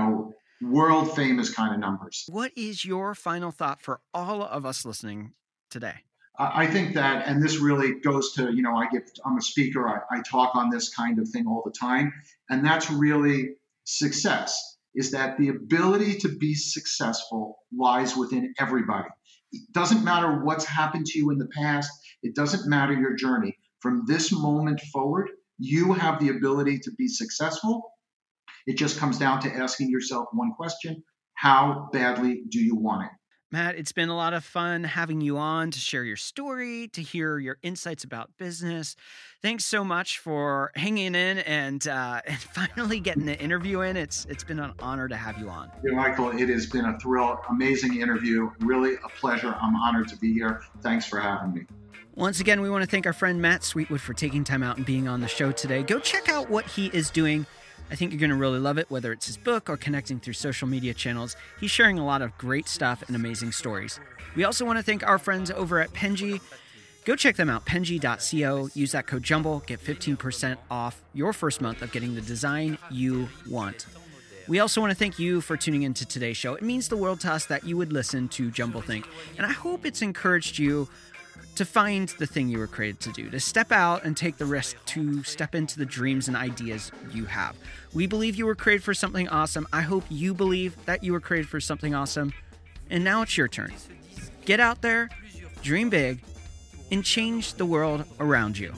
S3: world famous kind of numbers.
S1: What is your final thought for all of us listening today?
S3: I think that, and this really goes to, I'm a speaker, I talk on this kind of thing all the time, and that's really success, is that the ability to be successful lies within everybody. It doesn't matter what's happened to you in the past. It doesn't matter your journey. From this moment forward, you have the ability to be successful. It just comes down to asking yourself one question: how badly do you want it?
S1: Matt, it's been a lot of fun having you on to share your story, to hear your insights about business. Thanks so much for hanging in and finally getting the interview in. It's been an honor to have you on.
S3: Yeah, Michael, it has been a thrill, amazing interview, really a pleasure. I'm honored to be here. Thanks for having me.
S1: Once again, we want to thank our friend Matt Sweetwood for taking time out and being on the show today. Go check out what he is doing. I think you're going to really love it, whether it's his book or connecting through social media channels. He's sharing a lot of great stuff and amazing stories. We also want to thank our friends over at Penji. Go check them out, penji.co. Use that code JUMBLE. Get 15% off your first month of getting the design you want. We also want to thank you for tuning into today's show. It means the world to us that you would listen to Jumble Think. And I hope it's encouraged you to find the thing you were created to do, to step out and take the risk to step into the dreams and ideas you have. We believe you were created for something awesome. I hope you believe that you were created for something awesome. And now it's your turn. Get out there, dream big, and change the world around you.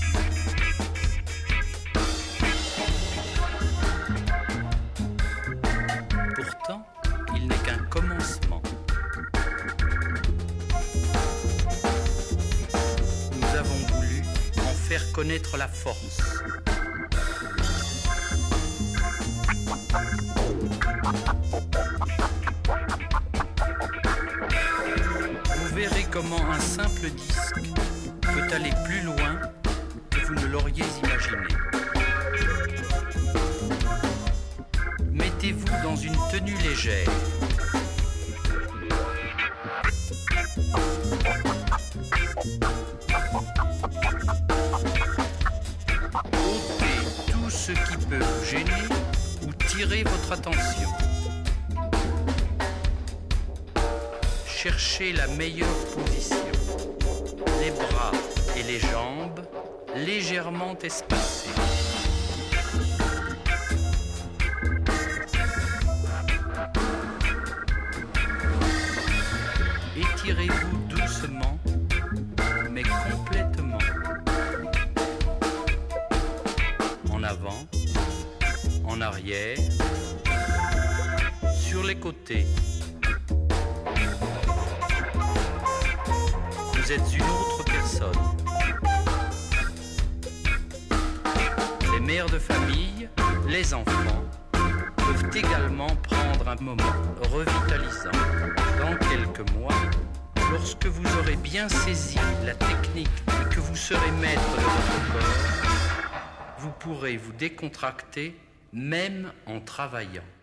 S4: Pourtant, il n'est qu'un commencement. Nous avons voulu en faire connaître la force. Vous verrez comment un simple disque peut aller plus loin que vous ne l'auriez imaginé. Mettez-vous dans une tenue légère. Ôtez tout ce qui peut vous gêner ou tirer votre attention. Cherchez la meilleure position. Les bras et les jambes légèrement espacés. Étirez-vous doucement, mais complètement. En avant, en arrière, sur les côtés. Vous êtes une autre personne. Les mères de famille, les enfants, peuvent également prendre un moment revitalisant. Dans quelques mois, lorsque vous aurez bien saisi la technique et que vous serez maître de votre corps, vous pourrez vous décontracter même en travaillant.